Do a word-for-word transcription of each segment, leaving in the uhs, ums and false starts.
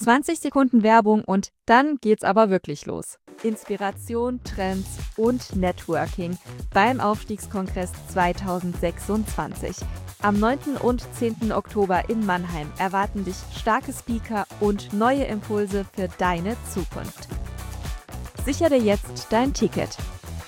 zwanzig Sekunden Werbung und dann geht's aber wirklich los. Inspiration, Trends und Networking beim Aufstiegskongress zwanzig sechsundzwanzig. Am neunten und zehnten Oktober in Mannheim erwarten dich starke Speaker und neue Impulse für deine Zukunft. Sichere dir jetzt dein Ticket.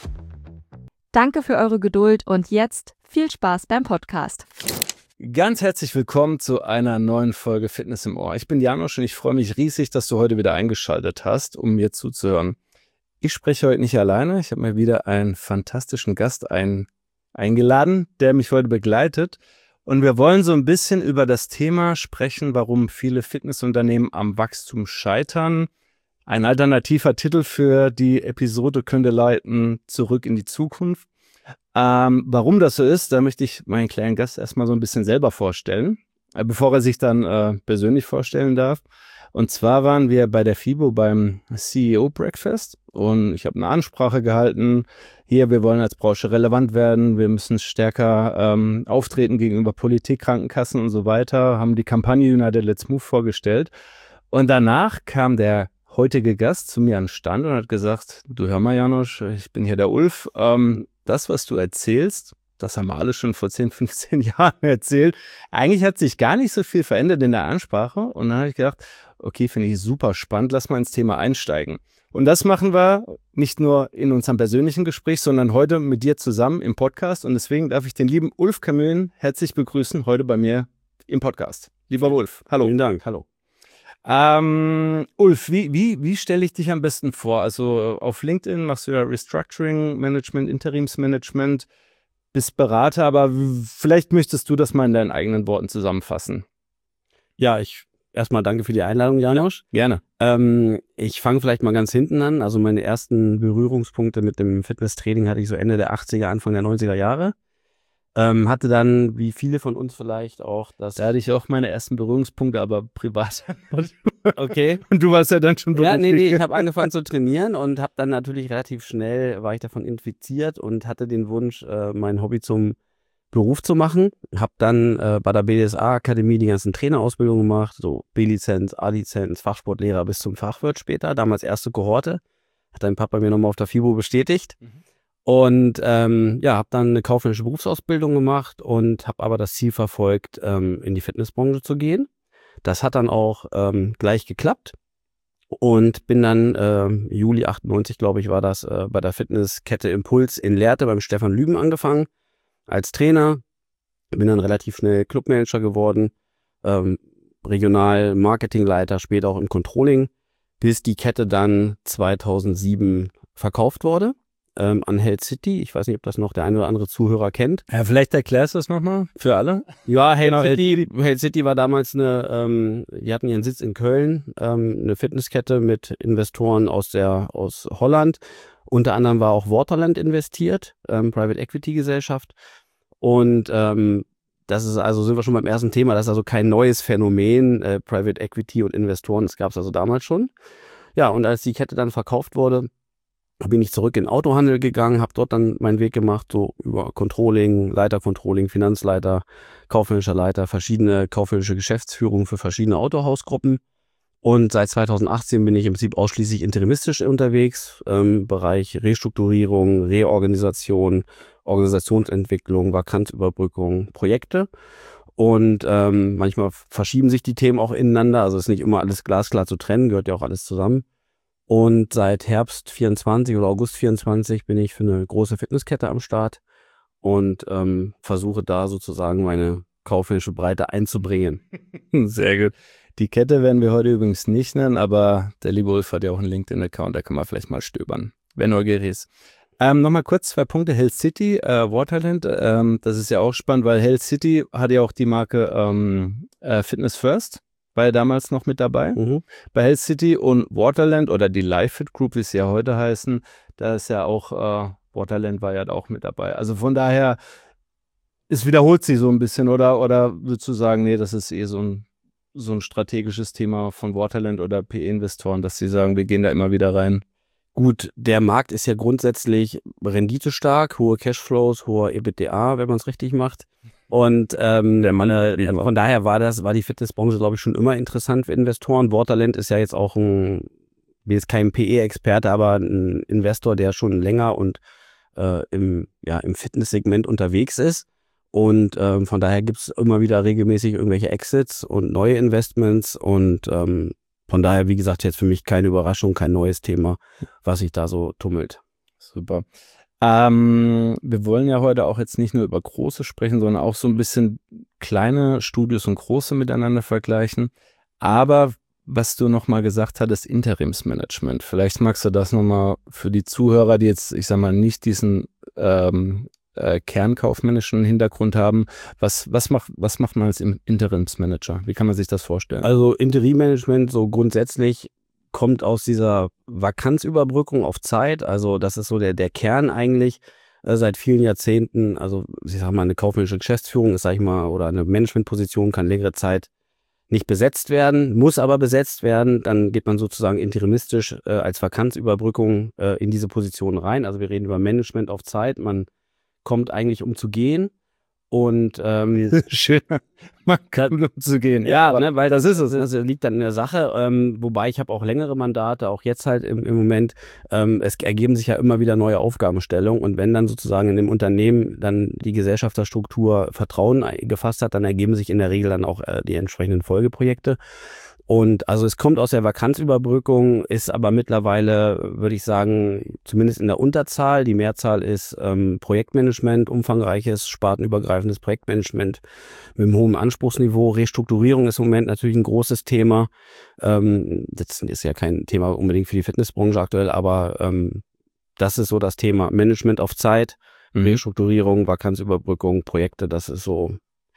Danke für eure Geduld und jetzt viel Spaß beim Podcast. Ganz herzlich willkommen zu einer neuen Folge Fitness im Ohr. Ich bin Janosch und ich freue mich riesig, dass du heute wieder eingeschaltet hast, um mir zuzuhören. Ich spreche heute nicht alleine. Ich habe mir wieder einen fantastischen Gast ein, eingeladen, der mich heute begleitet. Und wir wollen so ein bisschen über das Thema sprechen, warum viele Fitnessunternehmen am Wachstum scheitern. Ein alternativer Titel für die Episode könnte lauten: Zurück in die Zukunft. Ähm, warum das so ist, da möchte ich meinen kleinen Gast erstmal so ein bisschen selber vorstellen, äh, bevor er sich dann äh, persönlich vorstellen darf. Und zwar waren wir bei der FIBO beim C E O Breakfast und ich habe eine Ansprache gehalten. Hier, wir wollen als Branche relevant werden, wir müssen stärker ähm, auftreten gegenüber Politik, Krankenkassen und so weiter, haben die Kampagne United Let's Move vorgestellt. Und danach kam der heutige Gast zu mir an den Stand und hat gesagt: Du, hör mal, Janosch, ich bin hier der Ulf. Ähm, das, was du erzählst, das haben wir alle schon vor zehn, fünfzehn Jahren erzählt. Eigentlich hat sich gar nicht so viel verändert in der Ansprache. Und dann habe ich gedacht, okay, finde ich super spannend, lass mal ins Thema einsteigen. Und das machen wir nicht nur in unserem persönlichen Gespräch, sondern heute mit dir zusammen im Podcast. Und deswegen darf ich den lieben Ulf Kamöhn herzlich begrüßen, heute bei mir im Podcast. Lieber Ulf, hallo. Vielen Dank, hallo. Ähm, Ulf, wie, wie, wie stelle ich dich am besten vor? Also auf LinkedIn machst du ja Restructuring Management, Interimsmanagement, bist Berater, aber vielleicht möchtest du das mal in deinen eigenen Worten zusammenfassen. Ja, ich erstmal danke für die Einladung, Janosch. Gerne. Ähm, ich fange vielleicht mal ganz hinten an. Also meine ersten Berührungspunkte mit dem Fitnesstraining hatte ich so Ende der achtziger, Anfang der neunziger Jahre. Ähm, hatte dann, wie viele von uns vielleicht auch, das... Da hatte ich auch meine ersten Berührungspunkte, aber privat. Okay. Und du warst ja dann schon beruflich. Ja, nee, nee, ich habe angefangen zu trainieren und habe dann natürlich relativ schnell, war ich davon infiziert und hatte den Wunsch, äh, mein Hobby zum Beruf zu machen. Habe dann äh, bei der B D S A-Akademie die ganzen Trainerausbildungen gemacht, so B-Lizenz, A-Lizenz, Fachsportlehrer bis zum Fachwirt später, damals erste Kohorte. Hat dein Papa mir nochmal auf der FIBO bestätigt. Mhm. Und ähm, ja, habe dann eine kaufmännische Berufsausbildung gemacht und habe aber das Ziel verfolgt, ähm, in die Fitnessbranche zu gehen. Das hat dann auch ähm, gleich geklappt und bin dann äh, Juli achtundneunzig, glaube ich, war das, äh, bei der Fitnesskette Impuls in Lehrte beim Stefan Lüben angefangen als Trainer. Bin dann relativ schnell Clubmanager geworden, ähm, Regional Marketingleiter, später auch im Controlling, bis die Kette dann zweitausendsieben verkauft wurde. Ähm, an Health City. Ich weiß nicht, ob das noch der eine oder andere Zuhörer kennt. Ja, vielleicht erklärst du das nochmal für alle. Ja, Health, genau, City, Health City war damals eine, ähm, die hatten ihren Sitz in Köln, ähm, eine Fitnesskette mit Investoren aus der aus Holland. Unter anderem war auch Waterland investiert, ähm, Private Equity Gesellschaft. Und ähm, das ist also, sind wir schon beim ersten Thema, das ist also kein neues Phänomen, äh, Private Equity und Investoren, das gab es also damals schon. Ja, und als die Kette dann verkauft wurde, bin ich zurück in den Autohandel gegangen, habe dort dann meinen Weg gemacht, so über Controlling, Leiter-Controlling, Finanzleiter, kaufmännischer Leiter, verschiedene kaufmännische Geschäftsführungen für verschiedene Autohausgruppen. Und seit zweitausendachtzehn bin ich im Prinzip ausschließlich interimistisch unterwegs, im Bereich Restrukturierung, Reorganisation, Organisationsentwicklung, Vakanzüberbrückung, Projekte. Und ähm, manchmal verschieben sich die Themen auch ineinander, also ist nicht immer alles glasklar zu trennen, gehört ja auch alles zusammen. Und seit Herbst vierundzwanzig oder August vierundzwanzig bin ich für eine große Fitnesskette am Start und ähm, versuche da sozusagen meine kaufmännische Breite einzubringen. Sehr gut. Die Kette werden wir heute übrigens nicht nennen, aber der liebe Ulf hat ja auch einen LinkedIn-Account, da kann man vielleicht mal stöbern, wer neugierig ist. Ähm, Nochmal kurz zwei Punkte. Health City, äh, Waterland, ähm, das ist ja auch spannend, weil Health City hat ja auch die Marke ähm, äh, Fitness First. War ja damals noch mit dabei, mhm. bei Health City und Waterland oder die LifeFit Group, wie sie ja heute heißen, da ist ja auch, äh, Waterland war ja auch mit dabei. Also von daher, es wiederholt sich so ein bisschen, oder, oder würdest du sagen, nee, das ist eh so ein, so ein strategisches Thema von Waterland oder P E-Investoren, dass sie sagen, wir gehen da immer wieder rein? Gut, der Markt ist ja grundsätzlich renditestark, hohe Cashflows, hoher EBITDA, wenn man es richtig macht. Und ähm, Der Mann, äh, von daher war das, war die Fitnessbranche, glaube ich, schon immer interessant für Investoren. Waterland ist ja jetzt auch ein, wie jetzt kein P E-Experte, aber ein Investor, der schon länger und äh, im, ja, im Fitnesssegment unterwegs ist. Und ähm, von daher gibt es immer wieder regelmäßig irgendwelche Exits und neue Investments. Und ähm, von daher, wie gesagt, jetzt für mich keine Überraschung, kein neues Thema, was sich da so tummelt. Super. Ähm, wir wollen ja heute auch jetzt nicht nur über große sprechen, sondern auch so ein bisschen kleine Studios und große miteinander vergleichen. Aber was du nochmal gesagt hattest, Interimsmanagement. Vielleicht magst du das nochmal für die Zuhörer, die jetzt, ich sag mal, nicht diesen ähm, äh, kernkaufmännischen Hintergrund haben. Was, was, macht, was macht man als Interimsmanager? Wie kann man sich das vorstellen? Also Interimmanagement so grundsätzlich kommt aus dieser Vakanzüberbrückung auf Zeit. Also das ist so der, der Kern eigentlich äh, seit vielen Jahrzehnten. Also ich sag mal, eine kaufmännische Geschäftsführung ist, sag ich mal, oder eine Managementposition kann längere Zeit nicht besetzt werden, muss aber besetzt werden. Dann geht man sozusagen interimistisch äh, als Vakanzüberbrückung äh, in diese Position rein. Also wir reden über Management auf Zeit. Man kommt eigentlich, um zu gehen. Und ähm, schön, man kann um zu gehen. Ja, ne, weil das ist es. Das liegt dann in der Sache. Ähm, wobei ich habe auch längere Mandate, auch jetzt halt im, im Moment. Ähm, es ergeben sich ja immer wieder neue Aufgabenstellungen. Und wenn dann sozusagen in dem Unternehmen dann die Gesellschafterstruktur Vertrauen gefasst hat, dann ergeben sich in der Regel dann auch äh, die entsprechenden Folgeprojekte. Und also es kommt aus der Vakanzüberbrückung, ist aber mittlerweile, würde ich sagen, zumindest in der Unterzahl. Die Mehrzahl ist ähm, Projektmanagement, umfangreiches, spartenübergreifendes Projektmanagement mit einem hohen Anspruchsniveau. Restrukturierung ist im Moment natürlich ein großes Thema. Ähm, das ist ja kein Thema unbedingt für die Fitnessbranche aktuell, aber ähm, das ist so das Thema Management auf Zeit, mhm. Restrukturierung, Vakanzüberbrückung, Projekte, das ist so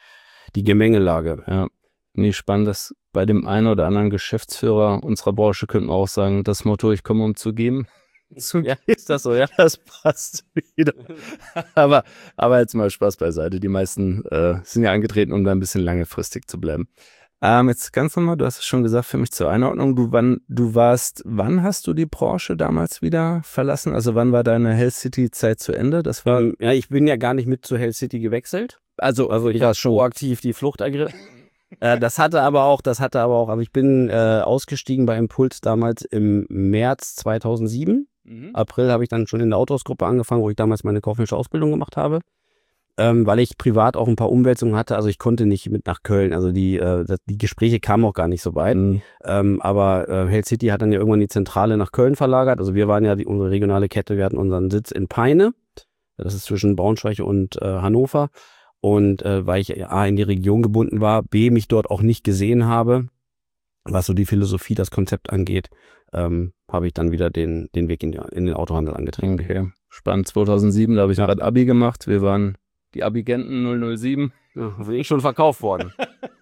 die Gemengelage. Ja. Nee, spannend, dass bei dem einen oder anderen Geschäftsführer unserer Branche könnte man auch sagen, das Motto, ich komme, um zu geben. Ja, ist das so, ja? Das passt wieder. aber, aber jetzt mal Spaß beiseite. Die meisten äh, sind ja angetreten, um da ein bisschen langfristig zu bleiben. Ähm, jetzt ganz normal, du hast es schon gesagt, für mich zur Einordnung, du, wann, du warst, wann hast du die Branche damals wieder verlassen? Also wann war deine Health City-Zeit zu Ende? Das war, ähm, ja, ich bin ja gar nicht mit zu Health City gewechselt. Also, also ich habe schon aktiv die Flucht ergriffen. Äh, das hatte aber auch, das hatte aber auch, aber ich bin äh, ausgestiegen bei Impuls damals im März zweitausendsieben. Mhm. April habe ich dann schon in der Autohaus-Gruppe angefangen, wo ich damals meine kaufmännische Ausbildung gemacht habe, ähm, weil ich privat auch ein paar Umwälzungen hatte. Also ich konnte nicht mit nach Köln. Also die, äh, die Gespräche kamen auch gar nicht so weit. Mhm. Ähm, aber äh, Health City hat dann ja irgendwann die Zentrale nach Köln verlagert. Also wir waren ja die, unsere regionale Kette, wir hatten unseren Sitz in Peine. Das ist zwischen Braunschweig und äh, Hannover. Und äh, weil ich A in die Region gebunden war, B mich dort auch nicht gesehen habe, was so die Philosophie, das Konzept angeht, ähm, habe ich dann wieder den, den Weg in, die, in den Autohandel angetreten. Okay, spannend. zweitausendsieben, da habe ich ja. gerade Abi gemacht. Wir waren die Abigenten null null sieben. Ja, bin ich schon verkauft worden.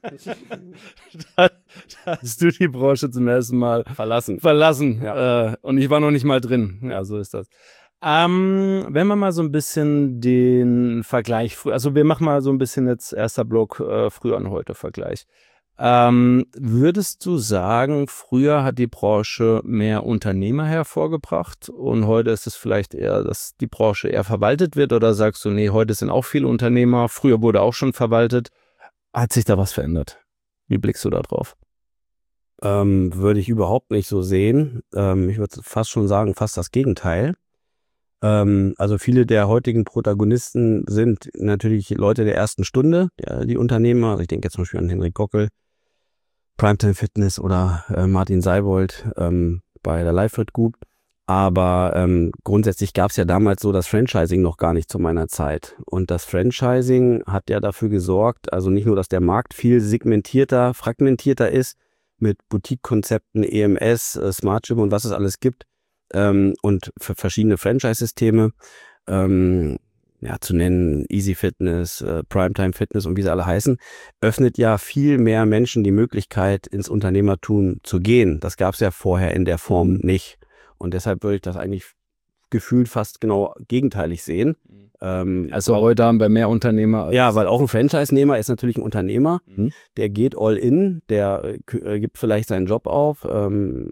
da, da hast du die Branche zum ersten Mal verlassen. Verlassen. Ja. Äh, und ich war noch nicht mal drin. Ja, so ist das. Ähm, wenn wir mal so ein bisschen den Vergleich, also wir machen mal so ein bisschen jetzt erster Block äh, früher und heute Vergleich. Ähm, würdest du sagen, früher hat die Branche mehr Unternehmer hervorgebracht und heute ist es vielleicht eher, dass die Branche eher verwaltet wird, oder sagst du, nee, heute sind auch viele Unternehmer, früher wurde auch schon verwaltet. Hat sich da was verändert? Wie blickst du da drauf? Ähm, würde ich überhaupt nicht so sehen. Ähm, ich würde fast schon sagen, fast das Gegenteil. Also viele der heutigen Protagonisten sind natürlich Leute der ersten Stunde, die Unternehmer. Also ich denke jetzt zum Beispiel an Henrik Gockel, Primetime Fitness oder äh, Martin Seibold ähm, bei der LiveFit Group. Aber ähm, grundsätzlich gab es ja damals so das Franchising noch gar nicht zu meiner Zeit. Und das Franchising hat ja dafür gesorgt, also nicht nur, dass der Markt viel segmentierter, fragmentierter ist mit Boutique-Konzepten, E M S, äh, Smart Gym und was es alles gibt, Ähm, und für verschiedene Franchise-Systeme, ähm, ja, zu nennen, Easy Fitness, äh, Primetime Fitness und wie sie alle heißen, öffnet ja viel mehr Menschen die Möglichkeit, ins Unternehmertum zu gehen. Das gab es ja vorher in der Form nicht. Und deshalb würde ich das eigentlich gefühlt fast genau gegenteilig sehen. Mhm. Ähm, also heute haben wir mehr Unternehmer. Als ja, weil auch ein Franchise-Nehmer ist natürlich ein Unternehmer, mhm. der geht all in, der äh, gibt vielleicht seinen Job auf, ähm,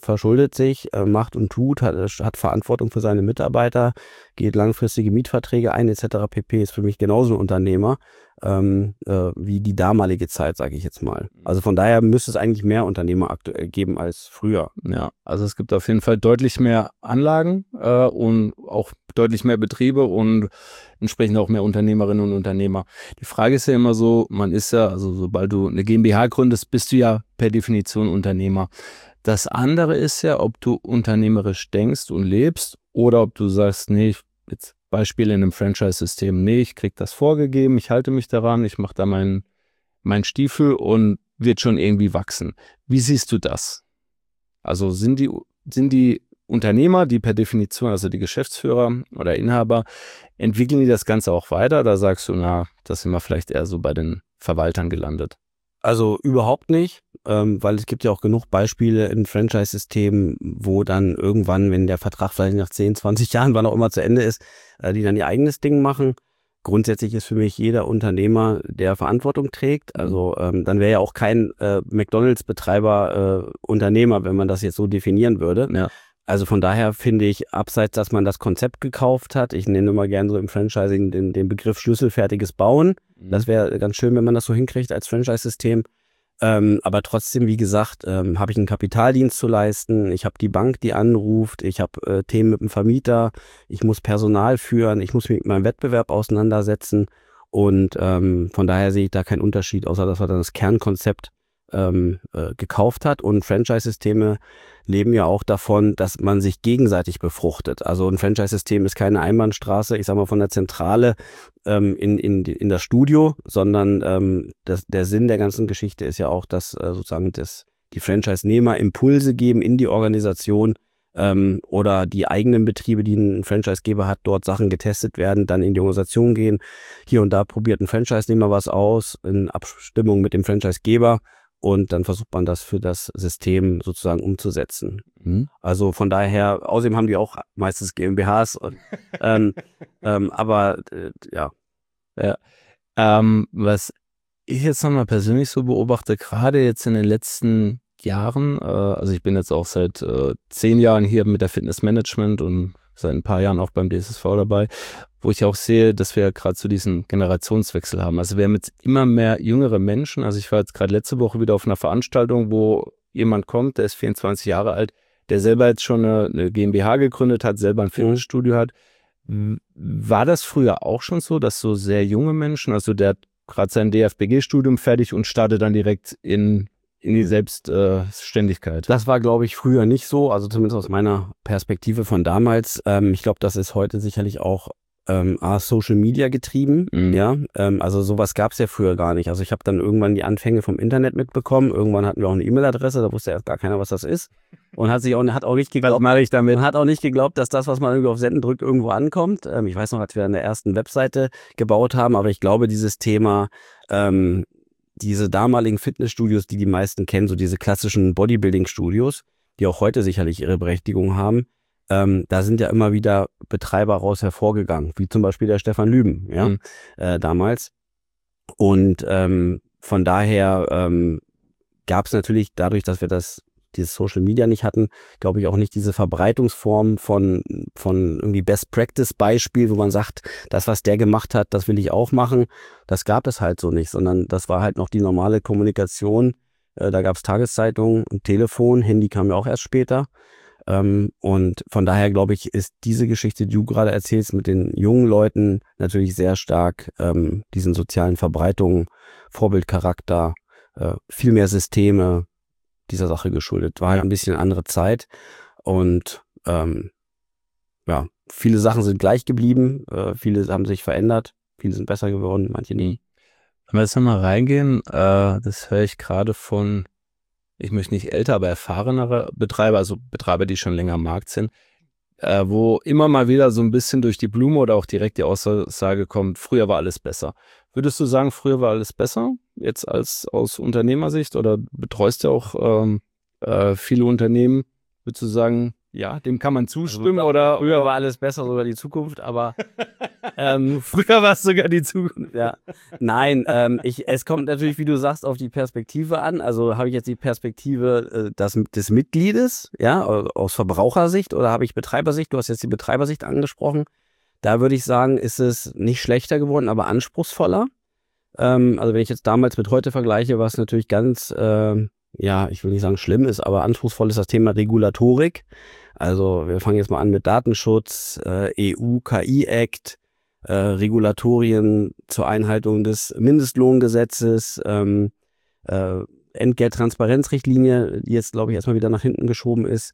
verschuldet sich, äh, macht und tut, hat, hat Verantwortung für seine Mitarbeiter, geht langfristige Mietverträge ein et cetera pp. Ist für mich genauso ein Unternehmer ähm, äh, wie die damalige Zeit, sage ich jetzt mal. Also von daher müsste es eigentlich mehr Unternehmer aktuell geben als früher. Ja, also es gibt auf jeden Fall deutlich mehr Anlagen äh, und auch deutlich mehr Betriebe und entsprechend auch mehr Unternehmerinnen und Unternehmer. Die Frage ist ja immer so, man ist ja, also sobald du eine GmbH gründest, bist du ja per Definition Unternehmer. Das andere ist ja, ob du unternehmerisch denkst und lebst oder ob du sagst, nee, jetzt Beispiel in einem Franchise-System, nee, ich krieg das vorgegeben, ich halte mich daran, ich mache da meinen mein Stiefel und wird schon irgendwie wachsen. Wie siehst du das? Also sind die, sind die Unternehmer, die per Definition, also die Geschäftsführer oder Inhaber, entwickeln die das Ganze auch weiter? Da sagst du, na, das sind wir vielleicht eher so bei den Verwaltern gelandet. Also überhaupt nicht, ähm, weil es gibt ja auch genug Beispiele in Franchise-Systemen, wo dann irgendwann, wenn der Vertrag vielleicht nach zehn, zwanzig Jahren, wann auch immer zu Ende ist, äh, die dann ihr eigenes Ding machen. Grundsätzlich ist für mich jeder Unternehmer, der Verantwortung trägt. Also ähm, dann wäre ja auch kein äh, McDonalds-Betreiber äh, Unternehmer, wenn man das jetzt so definieren würde. Ja. Also von daher finde ich, abseits, dass man das Konzept gekauft hat, ich nenne immer gerne so im Franchising den, den Begriff schlüsselfertiges Bauen. Das wäre ganz schön, wenn man das so hinkriegt als Franchise-System. Ähm, aber trotzdem, wie gesagt, ähm, habe ich einen Kapitaldienst zu leisten. Ich habe die Bank, die anruft. Ich habe äh, Themen mit dem Vermieter. Ich muss Personal führen. Ich muss mich mit meinem Wettbewerb auseinandersetzen. Und ähm, von daher sehe ich da keinen Unterschied, außer dass man dann das Kernkonzept ähm, äh, gekauft hat. Und Franchise-Systeme leben ja auch davon, dass man sich gegenseitig befruchtet. Also ein Franchise-System ist keine Einbahnstraße, ich sag mal von der Zentrale ähm, in, in, in das Studio, sondern ähm, das, der Sinn der ganzen Geschichte ist ja auch, dass äh, sozusagen das, die Franchise-Nehmer Impulse geben in die Organisation ähm, oder die eigenen Betriebe, die ein Franchise-Geber hat, dort Sachen getestet werden, dann in die Organisation gehen. Hier und da probiert ein Franchise-Nehmer was aus in Abstimmung mit dem Franchise-Geber. Und dann versucht man das für das System sozusagen umzusetzen. Mhm. Also von daher, außerdem haben die auch meistens GmbHs. Und, ähm, ähm, aber äh, ja. ja. Ähm, was ich jetzt nochmal persönlich so beobachte, gerade jetzt in den letzten Jahren, äh, also ich bin jetzt auch seit äh, zehn Jahren hier mit der Fitnessmanagement und seit ein paar Jahren auch beim D S S V dabei, wo ich auch sehe, dass wir gerade so diesen Generationswechsel haben. Also wir haben jetzt immer mehr jüngere Menschen. Also ich war jetzt gerade letzte Woche wieder auf einer Veranstaltung, wo jemand kommt, der ist vierundzwanzig Jahre alt, der selber jetzt schon eine, eine GmbH gegründet hat, selber ein Fitnessstudio hat. War das früher auch schon so, dass so sehr junge Menschen, also der hat gerade sein D F B G-Studium fertig und startet dann direkt in in die Selbstständigkeit? Das war, glaube ich, früher nicht so, also zumindest aus meiner Perspektive von damals. Ähm, ich glaube, das ist heute sicherlich auch ähm, Social Media getrieben. Mhm. Ja, ähm, also sowas gab es ja früher gar nicht. Also ich habe dann irgendwann die Anfänge vom Internet mitbekommen. Irgendwann hatten wir auch eine E-Mail-Adresse, da wusste erst gar keiner, was das ist. Und hat sich auch, hat auch nicht geglaubt, was mache ich damit? Man hat auch nicht geglaubt, dass das, was man irgendwie auf Senden drückt, irgendwo ankommt. Ähm, ich weiß noch, als wir an der ersten Webseite gebaut haben, aber ich glaube, dieses Thema ähm, diese damaligen Fitnessstudios, die die meisten kennen, so diese klassischen Bodybuilding-Studios, die auch heute sicherlich ihre Berechtigung haben, ähm, da sind ja immer wieder Betreiber raus hervorgegangen, wie zum Beispiel der Stefan Lüben, ja, mhm. äh, damals. Und ähm, von daher ähm, gab es natürlich dadurch, dass wir das dieses Social Media nicht hatten, glaube ich auch nicht diese Verbreitungsform von von irgendwie Best Practice Beispiel, wo man sagt, das, was der gemacht hat, das will ich auch machen. Das gab es halt so nicht, sondern das war halt noch die normale Kommunikation. Äh, da gab es Tageszeitungen und Telefon, Handy kam ja auch erst später. Ähm, und von daher, glaube ich, ist diese Geschichte, die du gerade erzählst, mit den jungen Leuten natürlich sehr stark ähm, diesen sozialen Verbreitungen, Vorbildcharakter, äh, viel mehr Systeme, dieser Sache geschuldet. War halt ein bisschen eine andere Zeit und ähm, ja, viele Sachen sind gleich geblieben, äh, viele haben sich verändert, viele sind besser geworden, manche nie. Wenn wir jetzt nochmal reingehen, äh, das höre ich gerade von, ich möchte nicht älter, aber erfahrenere Betreiber, also Betreiber, die schon länger am Markt sind, äh, wo immer mal wieder so ein bisschen durch die Blume oder auch direkt die Aussage kommt, früher war alles besser. Würdest du sagen, früher war alles besser, jetzt als aus Unternehmersicht, oder betreust du auch ähm, äh, viele Unternehmen? Würdest du sagen, ja, dem kann man zustimmen? Also, oder früher war alles besser, sogar die Zukunft, aber ähm, Früher war es sogar die Zukunft. Ja, nein, ähm, ich, es kommt natürlich, wie du sagst, auf die Perspektive an. Also habe ich jetzt die Perspektive äh, des, des Mitgliedes, ja, aus Verbrauchersicht oder habe ich Betreibersicht? Du hast jetzt die Betreibersicht angesprochen. Da würde ich sagen, ist es nicht schlechter geworden, aber anspruchsvoller. Ähm, also wenn ich jetzt damals mit heute vergleiche, was natürlich ganz, äh, ja, ich will nicht sagen schlimm ist, aber anspruchsvoll ist das Thema Regulatorik. Also wir fangen jetzt mal an mit Datenschutz, äh, E U-K I-Act, äh, Regulatorien zur Einhaltung des Mindestlohngesetzes, ähm, äh, Entgelttransparenzrichtlinie, die jetzt, glaube ich, erstmal wieder nach hinten geschoben ist,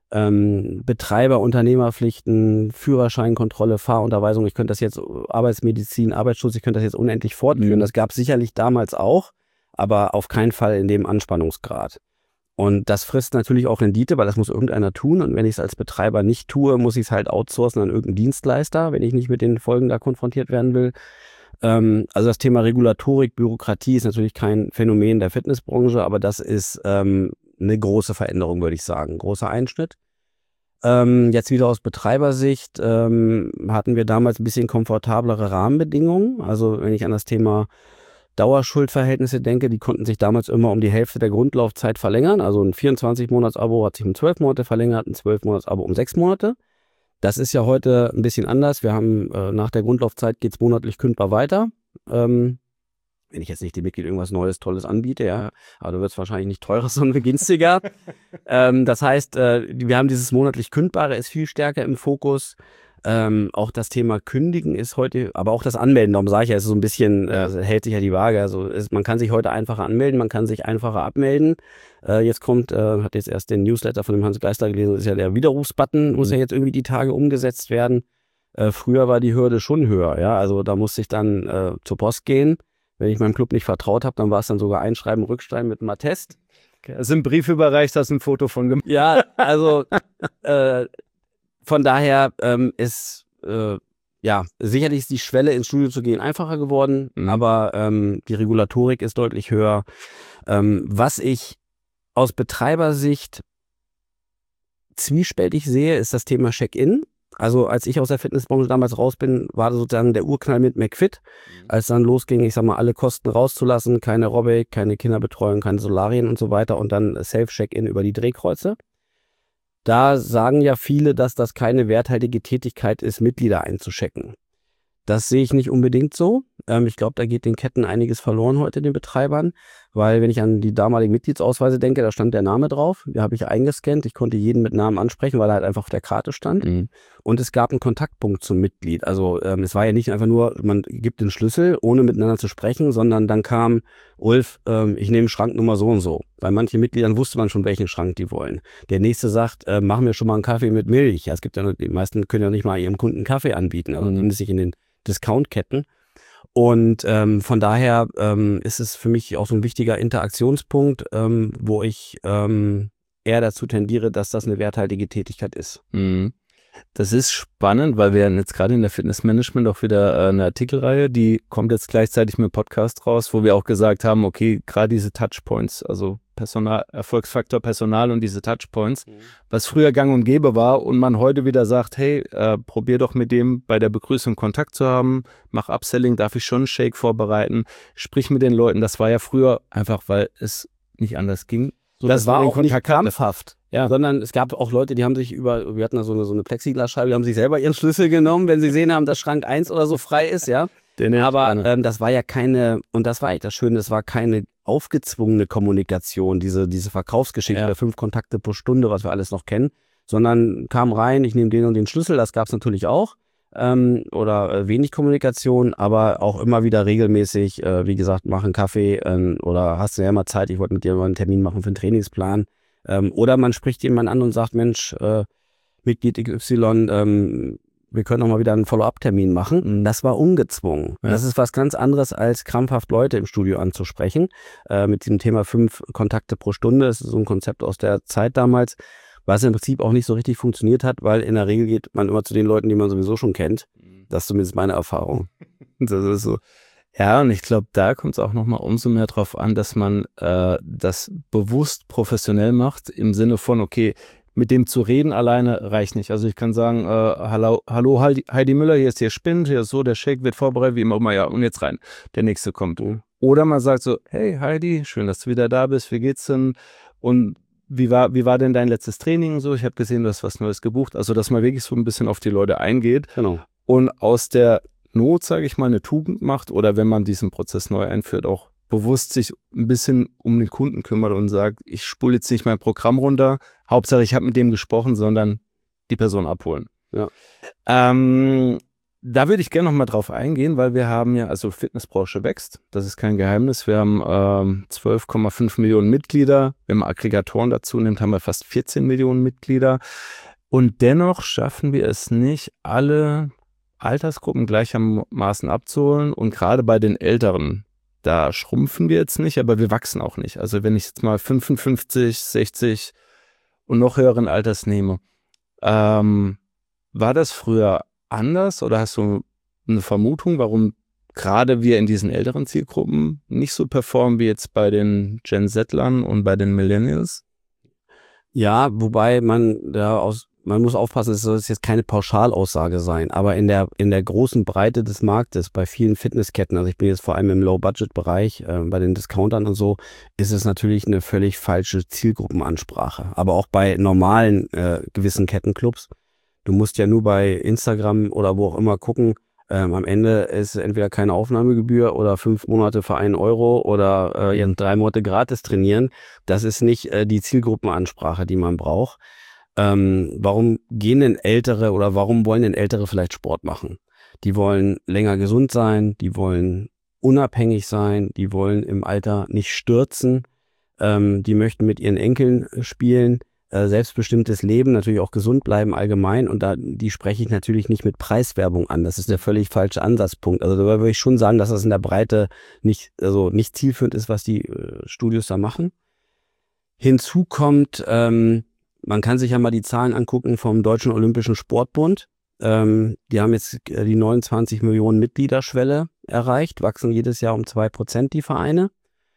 ähm, Betreiber, Unternehmerpflichten, Führerscheinkontrolle, Fahrunterweisung. Ich könnte das jetzt, Arbeitsmedizin, Arbeitsschutz, ich könnte das jetzt unendlich fortführen. Mhm. Das gab es sicherlich damals auch, aber auf keinen Fall in dem Anspannungsgrad. Und das frisst natürlich auch Rendite, weil das muss irgendeiner tun. Und wenn ich es als Betreiber nicht tue, muss ich es halt outsourcen an irgendeinen Dienstleister, wenn ich nicht mit den Folgen da konfrontiert werden will. Ähm, also das Thema Regulatorik, Bürokratie ist natürlich kein Phänomen der Fitnessbranche, aber das ist ähm, eine große Veränderung, würde ich sagen. Großer Einschnitt. Ähm, jetzt wieder aus Betreibersicht ähm, hatten wir damals ein bisschen komfortablere Rahmenbedingungen. Also wenn ich an das Thema Dauerschuldverhältnisse denke, die konnten sich damals immer um die Hälfte der Grundlaufzeit verlängern. Also ein vierundzwanzig-Monats-Abo hat sich um zwölf Monate verlängert, ein zwölf-Monats-Abo um sechs Monate. Das ist ja heute ein bisschen anders. Wir haben äh, nach der Grundlaufzeit geht es monatlich kündbar weiter. Ähm, wenn ich jetzt nicht dem Mitglied irgendwas Neues, Tolles anbiete, ja, aber du wirst wahrscheinlich nicht teurer, sondern günstiger. ähm, das heißt, äh, wir haben dieses monatlich Kündbare ist viel stärker im Fokus. Ähm, auch das Thema Kündigen ist heute, aber auch das Anmelden, darum sage ich ja, es ist so ein bisschen, äh, hält sich ja die Waage. Also es, man kann sich heute einfacher anmelden, man kann sich einfacher abmelden. Äh, jetzt kommt, äh, hat jetzt erst den Newsletter von dem Hans Geister gelesen, das ist ja der Widerrufsbutton, muss ja jetzt irgendwie die Tage umgesetzt werden. Äh, früher war die Hürde schon höher, ja, also da musste ich dann äh, zur Post gehen. Wenn ich meinem Club nicht vertraut habe, dann war es dann sogar Einschreiben, Rückschreiben mit einem Attest. Es sind Brief überreicht, hast ein Foto von gemacht. Ja, also äh, von daher ähm, ist äh, ja sicherlich ist die Schwelle ins Studio zu gehen einfacher geworden, Mhm. aber ähm, die Regulatorik ist deutlich höher. Ähm, was ich aus Betreibersicht zwiespältig sehe, ist das Thema Check-in. Also als ich aus der Fitnessbranche damals raus bin, war sozusagen der Urknall mit McFit. Mhm. Als dann losging, ich sag mal, alle Kosten rauszulassen, keine Aerobic, keine Kinderbetreuung, keine Solarien und so weiter und dann Self-Check-in über die Drehkreuze. Da sagen ja viele, dass das keine werthaltige Tätigkeit ist, Mitglieder einzuchecken. Das sehe ich nicht unbedingt so. Ähm, ich glaube, da geht den Ketten einiges verloren heute, den Betreibern, weil wenn ich an die damaligen Mitgliedsausweise denke, da stand der Name drauf, die habe ich eingescannt, ich konnte jeden mit Namen ansprechen, weil er halt einfach auf der Karte stand. Mhm. Und es gab einen Kontaktpunkt zum Mitglied. Also ähm, es war ja nicht einfach nur, man gibt den Schlüssel, ohne miteinander zu sprechen, sondern dann kam, Ulf, ähm, ich nehme Schranknummer so und so. Bei manchen Mitgliedern wusste man schon, welchen Schrank die wollen. Der nächste sagt, äh, machen wir schon mal einen Kaffee mit Milch. Ja, es gibt ja, die meisten können ja nicht mal ihrem Kunden Kaffee anbieten, also Mhm. zumindest sich in den Discountketten. Und ähm, von daher ähm, ist es für mich auch so ein wichtiger Interaktionspunkt, ähm, wo ich ähm, eher dazu tendiere, dass das eine werthaltige Tätigkeit ist. Mhm. Das ist spannend, weil wir jetzt gerade in der Fitnessmanagement auch wieder äh, eine Artikelreihe, die kommt jetzt gleichzeitig mit dem Podcast raus, wo wir auch gesagt haben, okay, gerade diese Touchpoints, also Personal, Erfolgsfaktor Personal und diese Touchpoints, mhm. was früher gang und gäbe war und man heute wieder sagt, hey, äh, probier doch mit dem bei der Begrüßung Kontakt zu haben, mach Upselling, darf ich schon einen Shake vorbereiten, sprich mit den Leuten, das war ja früher einfach, weil es nicht anders ging. So, das war auch nicht krampfhaft, ja. sondern es gab auch Leute, die haben sich über, wir hatten da so eine, so eine Plexiglasscheibe, die haben sich selber ihren Schlüssel genommen, wenn sie sehen haben, dass Schrank eins oder so frei ist, ja. Den Aber ähm, das war ja keine, und das war eigentlich das Schöne, das war keine aufgezwungene Kommunikation, diese, diese Verkaufsgeschichte, ja. fünf Kontakte pro Stunde, was wir alles noch kennen, sondern kam rein, ich nehme den und den Schlüssel, das gab es natürlich auch. Ähm, oder äh, wenig Kommunikation, aber auch immer wieder regelmäßig, äh, wie gesagt, mach einen Kaffee ähm, oder hast du ja mal Zeit, ich wollte mit dir mal einen Termin machen für einen Trainingsplan. Ähm, oder man spricht jemanden an und sagt, Mensch, äh, Mitglied X Y, ähm, wir können auch mal wieder einen Follow-up-Termin machen. Das war ungezwungen. Ja. Das ist was ganz anderes, als krampfhaft Leute im Studio anzusprechen. Äh, mit diesem Thema fünf Kontakte pro Stunde, das ist so ein Konzept aus der Zeit damals, was im Prinzip auch nicht so richtig funktioniert hat, weil in der Regel geht man immer zu den Leuten, die man sowieso schon kennt. Das ist zumindest meine Erfahrung. Das ist so. Ja, und ich glaube, da kommt es auch nochmal umso mehr drauf an, dass man äh, das bewusst professionell macht, im Sinne von, okay, mit dem zu reden alleine reicht nicht. Also ich kann sagen, äh, hallo, hallo Heidi, Heidi Müller, hier ist der Spind, hier ist so, der Shake wird vorbereitet, wie immer, immer, ja, und jetzt rein, der nächste kommt. Mhm. Oder man sagt so, hey Heidi, schön, dass du wieder da bist, wie geht's denn? Und wie war, wie war denn dein letztes Training so? Ich habe gesehen, du hast was Neues gebucht. Also dass man wirklich so ein bisschen auf die Leute eingeht Genau. und aus der Not, sage ich mal, eine Tugend macht oder wenn man diesen Prozess neu einführt, auch bewusst sich ein bisschen um den Kunden kümmert und sagt, ich spule jetzt nicht mein Programm runter, Hauptsache ich habe mit dem gesprochen, sondern die Person abholen. Ja. Ähm, da würde ich gerne noch mal drauf eingehen, weil wir haben ja, also Fitnessbranche wächst, das ist kein Geheimnis, wir haben ähm, zwölf Komma fünf Millionen Mitglieder, wenn man Aggregatoren dazu nimmt, haben wir fast vierzehn Millionen Mitglieder und dennoch schaffen wir es nicht, alle Altersgruppen gleichermaßen abzuholen und gerade bei den Älteren, da schrumpfen wir jetzt nicht, aber wir wachsen auch nicht. Also wenn ich jetzt mal fünfundfünfzig, sechzig und noch höheren Alters nehme, ähm, war das früher anders oder hast du eine Vermutung, warum gerade wir in diesen älteren Zielgruppen nicht so performen wie jetzt bei den Gen Z-Lern und bei den Millennials? Ja, wobei man da aus Man muss aufpassen, es soll jetzt keine Pauschalaussage sein, aber in der, in der großen Breite des Marktes, bei vielen Fitnessketten, also ich bin jetzt vor allem im Low-Budget-Bereich, äh, bei den Discountern und so, ist es natürlich eine völlig falsche Zielgruppenansprache. Aber auch bei normalen äh, gewissen Kettenclubs. Du musst ja nur bei Instagram oder wo auch immer gucken, ähm, am Ende ist entweder keine Aufnahmegebühr oder fünf Monate für einen Euro oder äh, ja, drei Monate gratis trainieren. Das ist nicht äh, die Zielgruppenansprache, die man braucht. Ähm, warum gehen denn Ältere oder warum wollen denn Ältere vielleicht Sport machen? Die wollen länger gesund sein, die wollen unabhängig sein, die wollen im Alter nicht stürzen, ähm, die möchten mit ihren Enkeln spielen, äh, selbstbestimmtes Leben, natürlich auch gesund bleiben allgemein und da die spreche ich natürlich nicht mit Preiswerbung an. Das ist der völlig falsche Ansatzpunkt. Also da würde ich schon sagen, dass das in der Breite nicht, also nicht zielführend ist, was die äh, Studios da machen. Hinzu kommt, ähm, man kann sich ja mal die Zahlen angucken vom Deutschen Olympischen Sportbund. Ähm, die haben jetzt äh, die neunundzwanzig Millionen Mitgliederschwelle erreicht, wachsen jedes Jahr um zwei Prozent die Vereine.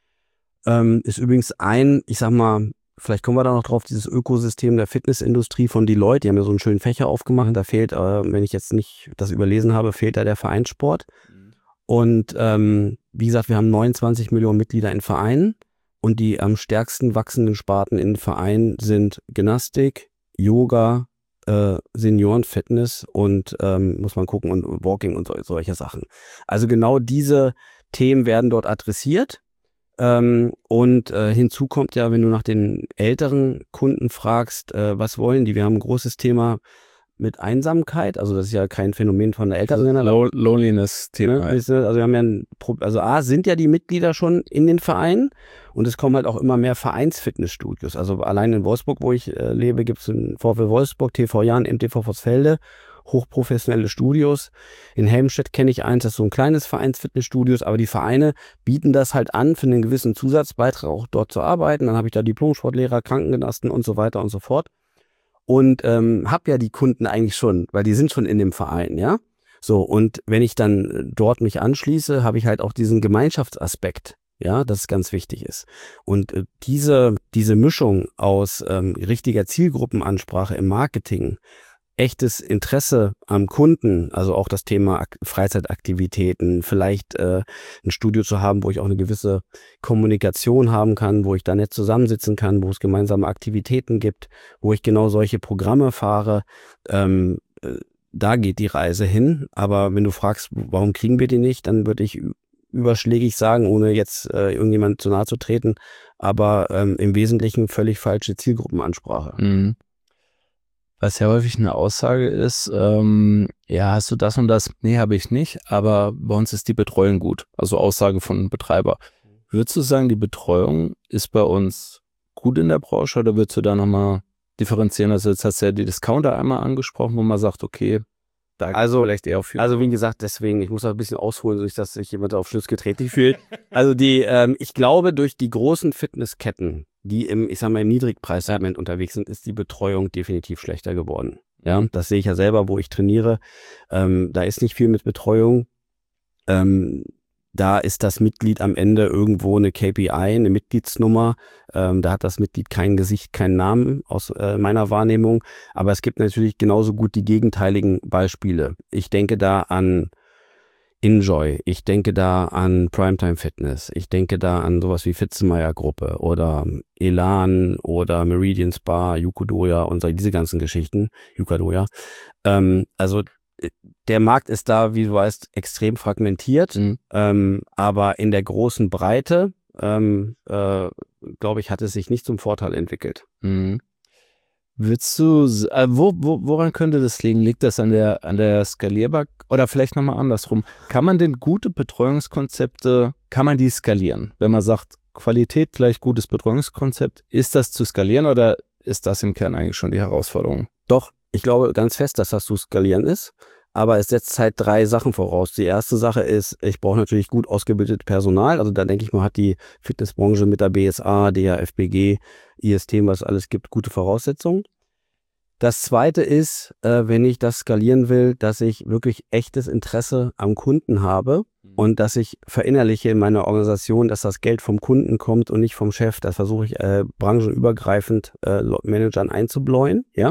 Ähm, ist übrigens ein, ich sag mal, vielleicht kommen wir da noch drauf, dieses Ökosystem der Fitnessindustrie von Deloitte. Die haben ja so einen schönen Fächer aufgemacht. Da fehlt, äh, wenn ich jetzt nicht das überlesen habe, fehlt da der Vereinssport. Mhm. Und ähm, wie gesagt, wir haben neunundzwanzig Millionen Mitglieder in Vereinen. Und die am stärksten wachsenden Sparten in Vereinen sind Gymnastik, Yoga, äh, Seniorenfitness und ähm, muss man gucken und Walking und so, solche Sachen. Also genau diese Themen werden dort adressiert. Ähm, und äh, hinzu kommt ja, wenn du nach den älteren Kunden fragst, äh, was wollen die? Wir haben ein großes Thema mit Einsamkeit, also das ist ja kein Phänomen von der älteren Generation. Loneliness-Thema. Ne? Also wir haben ja ein Pro- also A, sind ja die Mitglieder schon in den Vereinen und es kommen halt auch immer mehr Vereinsfitnessstudios. Also allein in Wolfsburg, wo ich äh, lebe, gibt es den VfL Wolfsburg, T V Jan, M T V Vossfelde, hochprofessionelle Studios. In Helmstedt kenne ich eins, das ist so ein kleines Vereinsfitnessstudios, aber die Vereine bieten das halt an, für einen gewissen Zusatzbeitrag auch dort zu arbeiten. Dann habe ich da Diplom-Sportlehrer, Krankengymnasten und so weiter und so fort. Und ähm, habe ja die Kunden eigentlich schon, weil die sind schon in dem Verein, ja. So, und wenn ich dann dort mich anschließe, habe ich halt auch diesen Gemeinschaftsaspekt, ja, das ganz wichtig ist. Und äh, diese, diese Mischung aus ähm, richtiger Zielgruppenansprache im Marketing, echtes Interesse am Kunden, also auch das Thema Ak- Freizeitaktivitäten, vielleicht äh, ein Studio zu haben, wo ich auch eine gewisse Kommunikation haben kann, wo ich da nett zusammensitzen kann, wo es gemeinsame Aktivitäten gibt, wo ich genau solche Programme fahre, ähm, äh, da geht die Reise hin. Aber wenn du fragst, warum kriegen wir die nicht, dann würde ich überschlägig sagen, ohne jetzt äh, irgendjemand zu nahe zu treten, aber ähm, im Wesentlichen völlig falsche Zielgruppenansprache. Mhm. Was ja häufig eine Aussage ist, ähm, ja, hast du das und das? Nee, habe ich nicht, aber bei uns ist die Betreuung gut. Also Aussage von Betreiber. Würdest du sagen, die Betreuung ist bei uns gut in der Branche oder würdest du da nochmal differenzieren? Also jetzt hast du ja die Discounter einmal angesprochen, wo man sagt, okay, da also, vielleicht eher für. Also wie gesagt, deswegen, ich muss auch ein bisschen ausholen, durch dass sich jemand auf Schluss getreten fühlt. Also die, ähm, ich glaube, durch die großen Fitnessketten, die im, ich sag mal, im Niedrigpreissegment unterwegs sind, ist die Betreuung definitiv schlechter geworden. Ja, das sehe ich ja selber, wo ich trainiere. Ähm, da ist nicht viel mit Betreuung. Ähm, da ist das Mitglied am Ende irgendwo eine K P I, eine Mitgliedsnummer. Ähm, da hat das Mitglied kein Gesicht, keinen Namen aus äh, meiner Wahrnehmung. Aber es gibt natürlich genauso gut die gegenteiligen Beispiele. Ich denke da an Enjoy, ich denke da an Primetime Fitness, ich denke da an sowas wie Fitzenmeier Gruppe oder Elan oder Meridian Spa, Yukadoya und so, diese ganzen Geschichten, Yukadoya. Ähm, also der Markt ist da, wie du weißt, extrem fragmentiert, mhm. ähm, aber in der großen Breite, ähm, äh, glaube ich, hat es sich nicht zum Vorteil entwickelt. Mhm. Würdest du, äh, wo, wo, woran könnte das liegen? Liegt das an der, an der Skalierbarkeit oder vielleicht nochmal andersrum? Kann man denn gute Betreuungskonzepte, kann man die skalieren? Wenn man sagt, Qualität gleich gutes Betreuungskonzept, ist das zu skalieren oder ist das im Kern eigentlich schon die Herausforderung? Doch, ich glaube ganz fest, dass das zu skalieren ist. Aber es setzt halt drei Sachen voraus. Die erste Sache ist, ich brauche natürlich gut ausgebildetes Personal. Also da denke ich mal, hat die Fitnessbranche mit der B S A, D H F B G, I S T, was alles gibt, gute Voraussetzungen. Das zweite ist, äh, wenn ich das skalieren will, dass ich wirklich echtes Interesse am Kunden habe und dass ich verinnerliche in meiner Organisation, dass das Geld vom Kunden kommt und nicht vom Chef. Das versuche ich äh, branchenübergreifend äh, Managern einzubläuen, ja.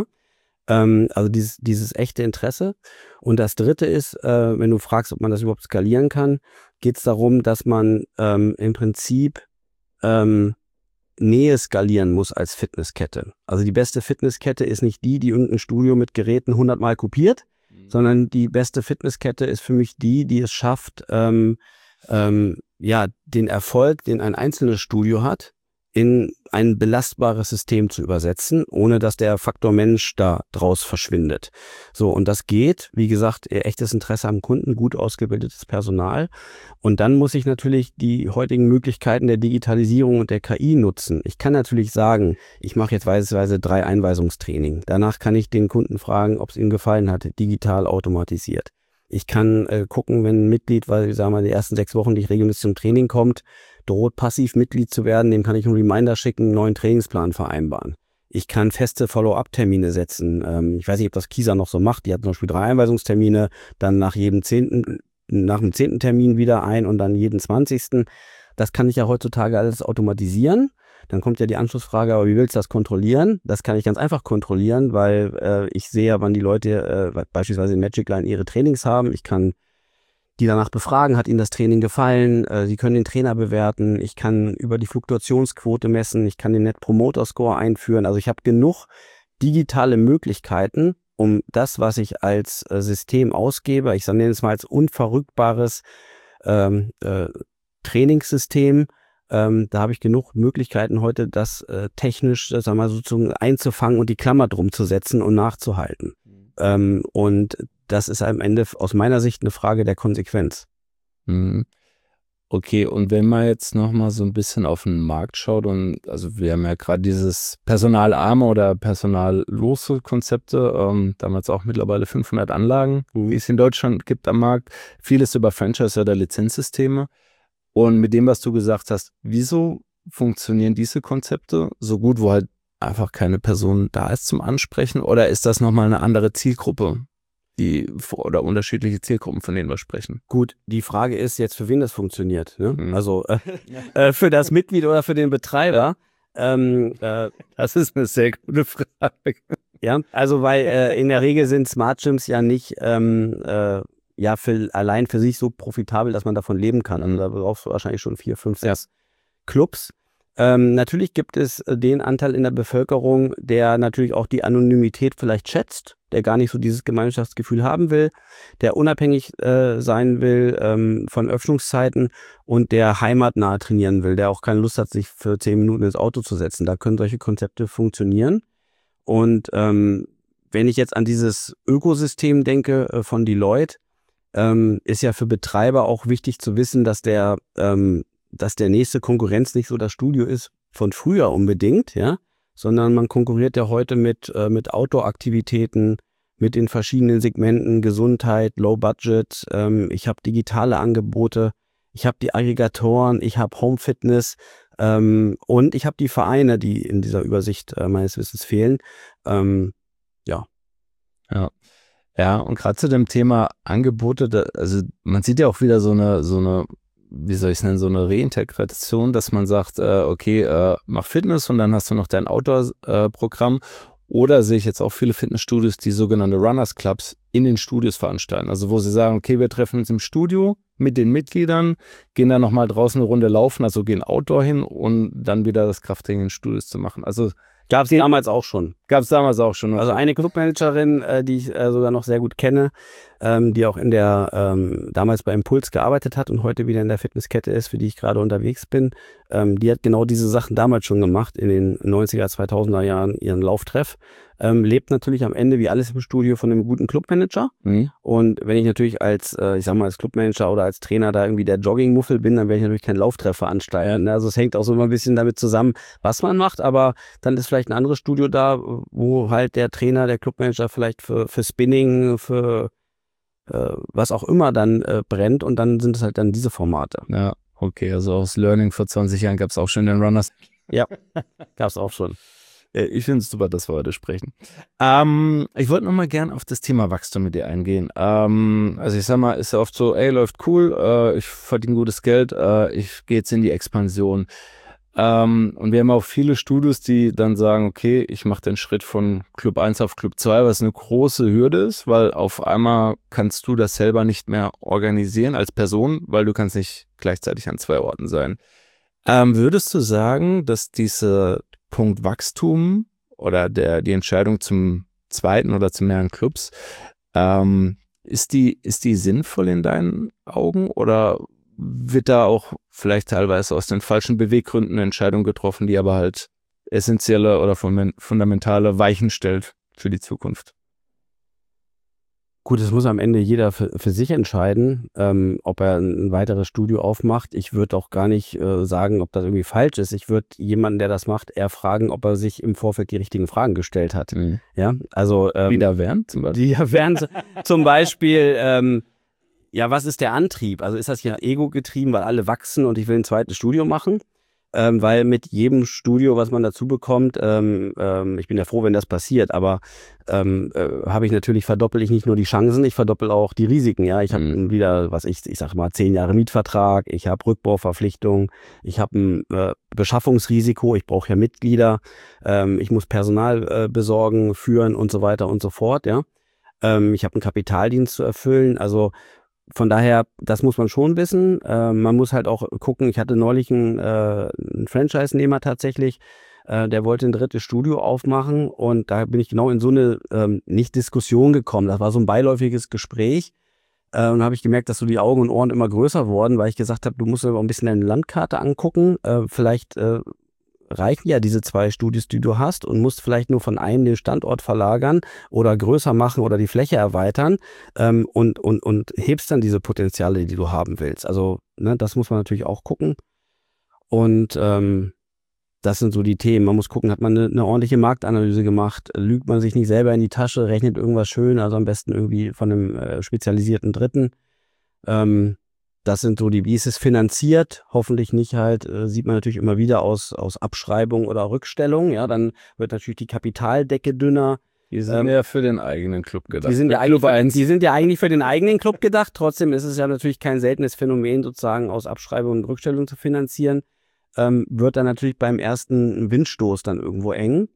Also dieses, dieses echte Interesse. Und das dritte ist, äh, wenn du fragst, ob man das überhaupt skalieren kann, geht es darum, dass man ähm, im Prinzip ähm, Nähe skalieren muss als Fitnesskette. Also die beste Fitnesskette ist nicht die, die irgendein Studio mit Geräten hundertmal kopiert, mhm. sondern die beste Fitnesskette ist für mich die, die es schafft, ähm, ähm, ja, den Erfolg, den ein einzelnes Studio hat, in ein belastbares System zu übersetzen, ohne dass der Faktor Mensch da draus verschwindet. So, und das geht, wie gesagt, echtes Interesse am Kunden, gut ausgebildetes Personal. Und dann muss ich natürlich die heutigen Möglichkeiten der Digitalisierung und der K I nutzen. Ich kann natürlich sagen, ich mache jetzt beispielsweise drei Einweisungstraining. Danach kann ich den Kunden fragen, ob es ihm gefallen hat, digital automatisiert. Ich kann äh, gucken, wenn ein Mitglied, weil ich sage mal, die ersten sechs Wochen nicht regelmäßig zum Training kommt, droht passiv Mitglied zu werden, dem kann ich einen Reminder schicken, einen neuen Trainingsplan vereinbaren. Ich kann feste Follow-up-Termine setzen. Ähm, ich weiß nicht, ob das Kieser noch so macht. Die hat zum Beispiel drei Einweisungstermine, dann nach jedem zehnten, nach dem zehnten Termin wieder ein und dann jeden zwanzigsten. Das kann ich ja heutzutage alles automatisieren. Dann kommt ja die Anschlussfrage, aber wie willst du das kontrollieren? Das kann ich ganz einfach kontrollieren, weil äh, ich sehe, wann die Leute äh, beispielsweise in Magic Line ihre Trainings haben. Ich kann die danach befragen, hat ihnen das Training gefallen, äh, sie können den Trainer bewerten, ich kann über die Fluktuationsquote messen, ich kann den Net Promoter Score einführen. Also ich habe genug digitale Möglichkeiten, um das, was ich als äh, System ausgebe, ich nenne es mal als unverrückbares ähm, äh, Trainingssystem, ähm, da habe ich genug Möglichkeiten heute, das äh, technisch, äh, sagen wir mal, sozusagen einzufangen und die Klammer drum zu setzen und nachzuhalten. Mhm. Ähm, und das ist am Ende aus meiner Sicht eine Frage der Konsequenz. Mhm. Okay, und wenn man jetzt nochmal so ein bisschen auf den Markt schaut und also wir haben ja gerade dieses personalarme oder personallose Konzepte, ähm, damals auch mittlerweile fünfhundert Anlagen, wie es in Deutschland gibt am Markt, vieles über Franchise oder Lizenzsysteme. Und mit dem, was du gesagt hast, wieso funktionieren diese Konzepte so gut, wo halt einfach keine Person da ist zum Ansprechen, oder ist das nochmal eine andere Zielgruppe? Die oder unterschiedliche Zielgruppen, von denen wir sprechen. Gut, die Frage ist jetzt, für wen das funktioniert. Ne? Mhm. Also äh, äh, für das Mitglied oder für den Betreiber. Ähm, äh, das ist eine sehr gute Frage. Ja, also weil äh, in der Regel sind Smart Gyms ja nicht ähm, äh, ja für, allein für sich so profitabel, dass man davon leben kann. Also da brauchst du wahrscheinlich schon vier, fünf, sechs ja. Clubs. Ähm, natürlich gibt es den Anteil in der Bevölkerung, der natürlich auch die Anonymität vielleicht schätzt, der gar nicht so dieses Gemeinschaftsgefühl haben will, der unabhängig äh, sein will ähm, von Öffnungszeiten und der heimatnah trainieren will, der auch keine Lust hat, sich für zehn Minuten ins Auto zu setzen. Da können solche Konzepte funktionieren. Und ähm, wenn ich jetzt an dieses Ökosystem denke äh, von Deloitte, ähm, ist ja für Betreiber auch wichtig zu wissen, dass der ähm, dass der nächste Konkurrenz nicht so das Studio ist von früher unbedingt, ja, sondern man konkurriert ja heute mit, äh, mit Outdoor-Aktivitäten, mit den verschiedenen Segmenten, Gesundheit, Low Budget, ähm, ich habe digitale Angebote, ich habe die Aggregatoren, ich habe Home Fitness ähm, und ich habe die Vereine, die in dieser Übersicht äh, meines Wissens fehlen. Ähm, ja. Ja. Ja, und gerade zu dem Thema Angebote, da, also man sieht ja auch wieder so eine, so eine wie soll ich es nennen, so eine Reintegration, dass man sagt, äh, okay, äh, mach Fitness und dann hast du noch dein Outdoor-Programm. Oder sehe ich jetzt auch viele Fitnessstudios, die sogenannte Runners Clubs in den Studios veranstalten. Also wo sie sagen, okay, wir treffen uns im Studio mit den Mitgliedern, gehen dann nochmal draußen eine Runde laufen, also gehen Outdoor hin und dann wieder das Krafttraining in den Studios zu machen. Also gab es damals auch schon. Gab es damals auch schon. Also eine Clubmanagerin, äh, die ich äh, sogar noch sehr gut kenne, ähm, die auch in der ähm, damals bei Impuls gearbeitet hat und heute wieder in der Fitnesskette ist, für die ich gerade unterwegs bin. Ähm, die hat genau diese Sachen damals schon gemacht, in den neunziger, zweitausender Jahren ihren Lauftreff. Ähm, lebt natürlich am Ende wie alles im Studio von einem guten Clubmanager. Mhm. Und wenn ich natürlich als, äh, ich sag mal, als Clubmanager oder als Trainer da irgendwie der Joggingmuffel bin, dann werde ich natürlich keinen Lauftreff veranstalten. Also es hängt auch so immer ein bisschen damit zusammen, was man macht, aber dann ist vielleicht ein anderes Studio da, wo halt der Trainer, der Clubmanager vielleicht für, für Spinning, für äh, was auch immer dann äh, brennt und dann sind es halt dann diese Formate. Ja, okay, also aus Learning vor zwanzig Jahren gab es auch schon den Runners. Ja, gab es auch schon. Ich finde es super, dass wir heute sprechen. Ähm, ich wollte nochmal gern auf das Thema Wachstum mit dir eingehen. Ähm, also ich sag mal, ist ja oft so, ey, läuft cool, äh, ich verdiene gutes Geld, äh, ich gehe jetzt in die Expansion. Ähm, und wir haben auch viele Studios, die dann sagen, okay, ich mache den Schritt von Club eins auf Club zwei, was eine große Hürde ist, weil auf einmal kannst du das selber nicht mehr organisieren als Person, weil du kannst nicht gleichzeitig an zwei Orten sein. Ähm, würdest du sagen, dass diese Punkt Wachstum oder der, die Entscheidung zum zweiten oder zu mehreren Clubs, ähm, ist die, ist die sinnvoll in deinen Augen oder wird da auch vielleicht teilweise aus den falschen Beweggründen eine Entscheidung getroffen, die aber halt essentielle oder fundamentale Weichen stellt für die Zukunft? Gut, das muss am Ende jeder für, für sich entscheiden, ähm, ob er ein weiteres Studio aufmacht. Ich würde auch gar nicht äh, sagen, ob das irgendwie falsch ist. Ich würde jemanden, der das macht, eher fragen, ob er sich im Vorfeld die richtigen Fragen gestellt hat. Mhm. Ja, also ähm, wieder wären zum Beispiel. Die wären zum Beispiel, ähm, ja, was ist der Antrieb? Also ist das hier Ego getrieben, weil alle wachsen und ich will ein zweites Studio machen? Ähm, weil mit jedem Studio, was man dazu bekommt, ähm, ähm, ich bin ja froh, wenn das passiert, aber ähm, äh, habe ich natürlich, verdoppel ich nicht nur die Chancen, ich verdoppel auch die Risiken. Ja, ich habe mhm. wieder, was ich, ich sag mal, zehn Jahre Mietvertrag, ich habe Rückbauverpflichtung, ich habe ein äh, Beschaffungsrisiko, ich brauche ja Mitglieder, ähm, ich muss Personal äh, besorgen, führen und so weiter und so fort. Ja, ähm, ich habe einen Kapitaldienst zu erfüllen, also von daher, das muss man schon wissen. Äh, man muss halt auch gucken, ich hatte neulich einen, äh, einen Franchise-Nehmer tatsächlich, äh, der wollte ein drittes Studio aufmachen und da bin ich genau in so eine, ähm, nicht Diskussion gekommen, das war so ein beiläufiges Gespräch äh, und habe ich gemerkt, dass so die Augen und Ohren immer größer wurden, weil ich gesagt habe, du musst aber ein bisschen deine Landkarte angucken, äh, vielleicht äh, reichen ja diese zwei Studios, die du hast und musst vielleicht nur von einem den Standort verlagern oder größer machen oder die Fläche erweitern ähm, und, und, und hebst dann diese Potenziale, die du haben willst. Also ne, das muss man natürlich auch gucken und ähm, das sind so die Themen. Man muss gucken, hat man eine, eine ordentliche Marktanalyse gemacht, lügt man sich nicht selber in die Tasche, rechnet irgendwas schön, also am besten irgendwie von einem äh, spezialisierten Dritten. Ähm, Das sind so die, wie ist es finanziert? Hoffentlich nicht halt, äh, sieht man natürlich immer wieder aus, aus Abschreibung oder Rückstellung. Ja, dann wird natürlich die Kapitaldecke dünner. Die sind ähm, ja für den eigenen Club gedacht. Die sind, ja Club eigentlich, die sind ja eigentlich für den eigenen Club gedacht. Trotzdem ist es ja natürlich kein seltenes Phänomen, sozusagen aus Abschreibung und Rückstellung zu finanzieren. Ähm, wird dann natürlich beim ersten Windstoß dann irgendwo eng.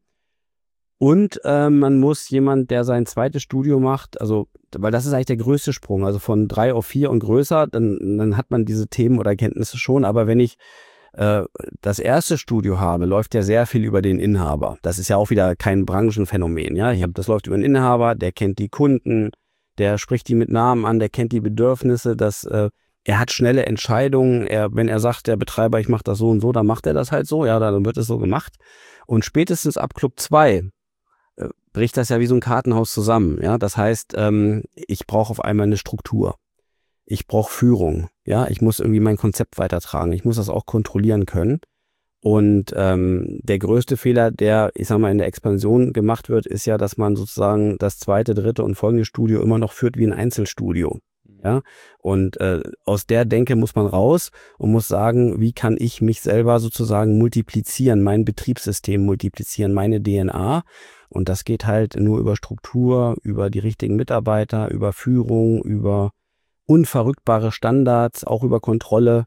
Und äh, man muss jemand, der sein zweites Studio macht, also, weil das ist eigentlich der größte Sprung, also von drei auf vier und größer, dann, dann hat man diese Themen oder Kenntnisse schon. Aber wenn ich äh, das erste Studio habe, läuft ja sehr viel über den Inhaber. Das ist ja auch wieder kein Branchenphänomen. Ja, ich habe, das läuft über den Inhaber, der kennt die Kunden, der spricht die mit Namen an, der kennt die Bedürfnisse, dass äh, er hat schnelle Entscheidungen. Er, wenn er sagt, der Betreiber, ich mache das so und so, dann macht er das halt so. Ja, dann wird es so gemacht. Und spätestens ab Club zwei bricht das ja wie so ein Kartenhaus zusammen. Ja, das heißt, ähm, ich brauche auf einmal eine Struktur. Ich brauche Führung. Ja, ich muss irgendwie mein Konzept weitertragen. Ich muss das auch kontrollieren können. Und ähm, der größte Fehler, der, ich sag mal, in der Expansion gemacht wird, ist ja, dass man sozusagen das zweite, dritte und folgende Studio immer noch führt wie ein Einzelstudio. Ja, und äh, aus der Denke muss man raus und muss sagen, wie kann ich mich selber sozusagen multiplizieren, mein Betriebssystem multiplizieren, meine D N A. Und das geht halt nur über Struktur, über die richtigen Mitarbeiter, über Führung, über unverrückbare Standards, auch über Kontrolle.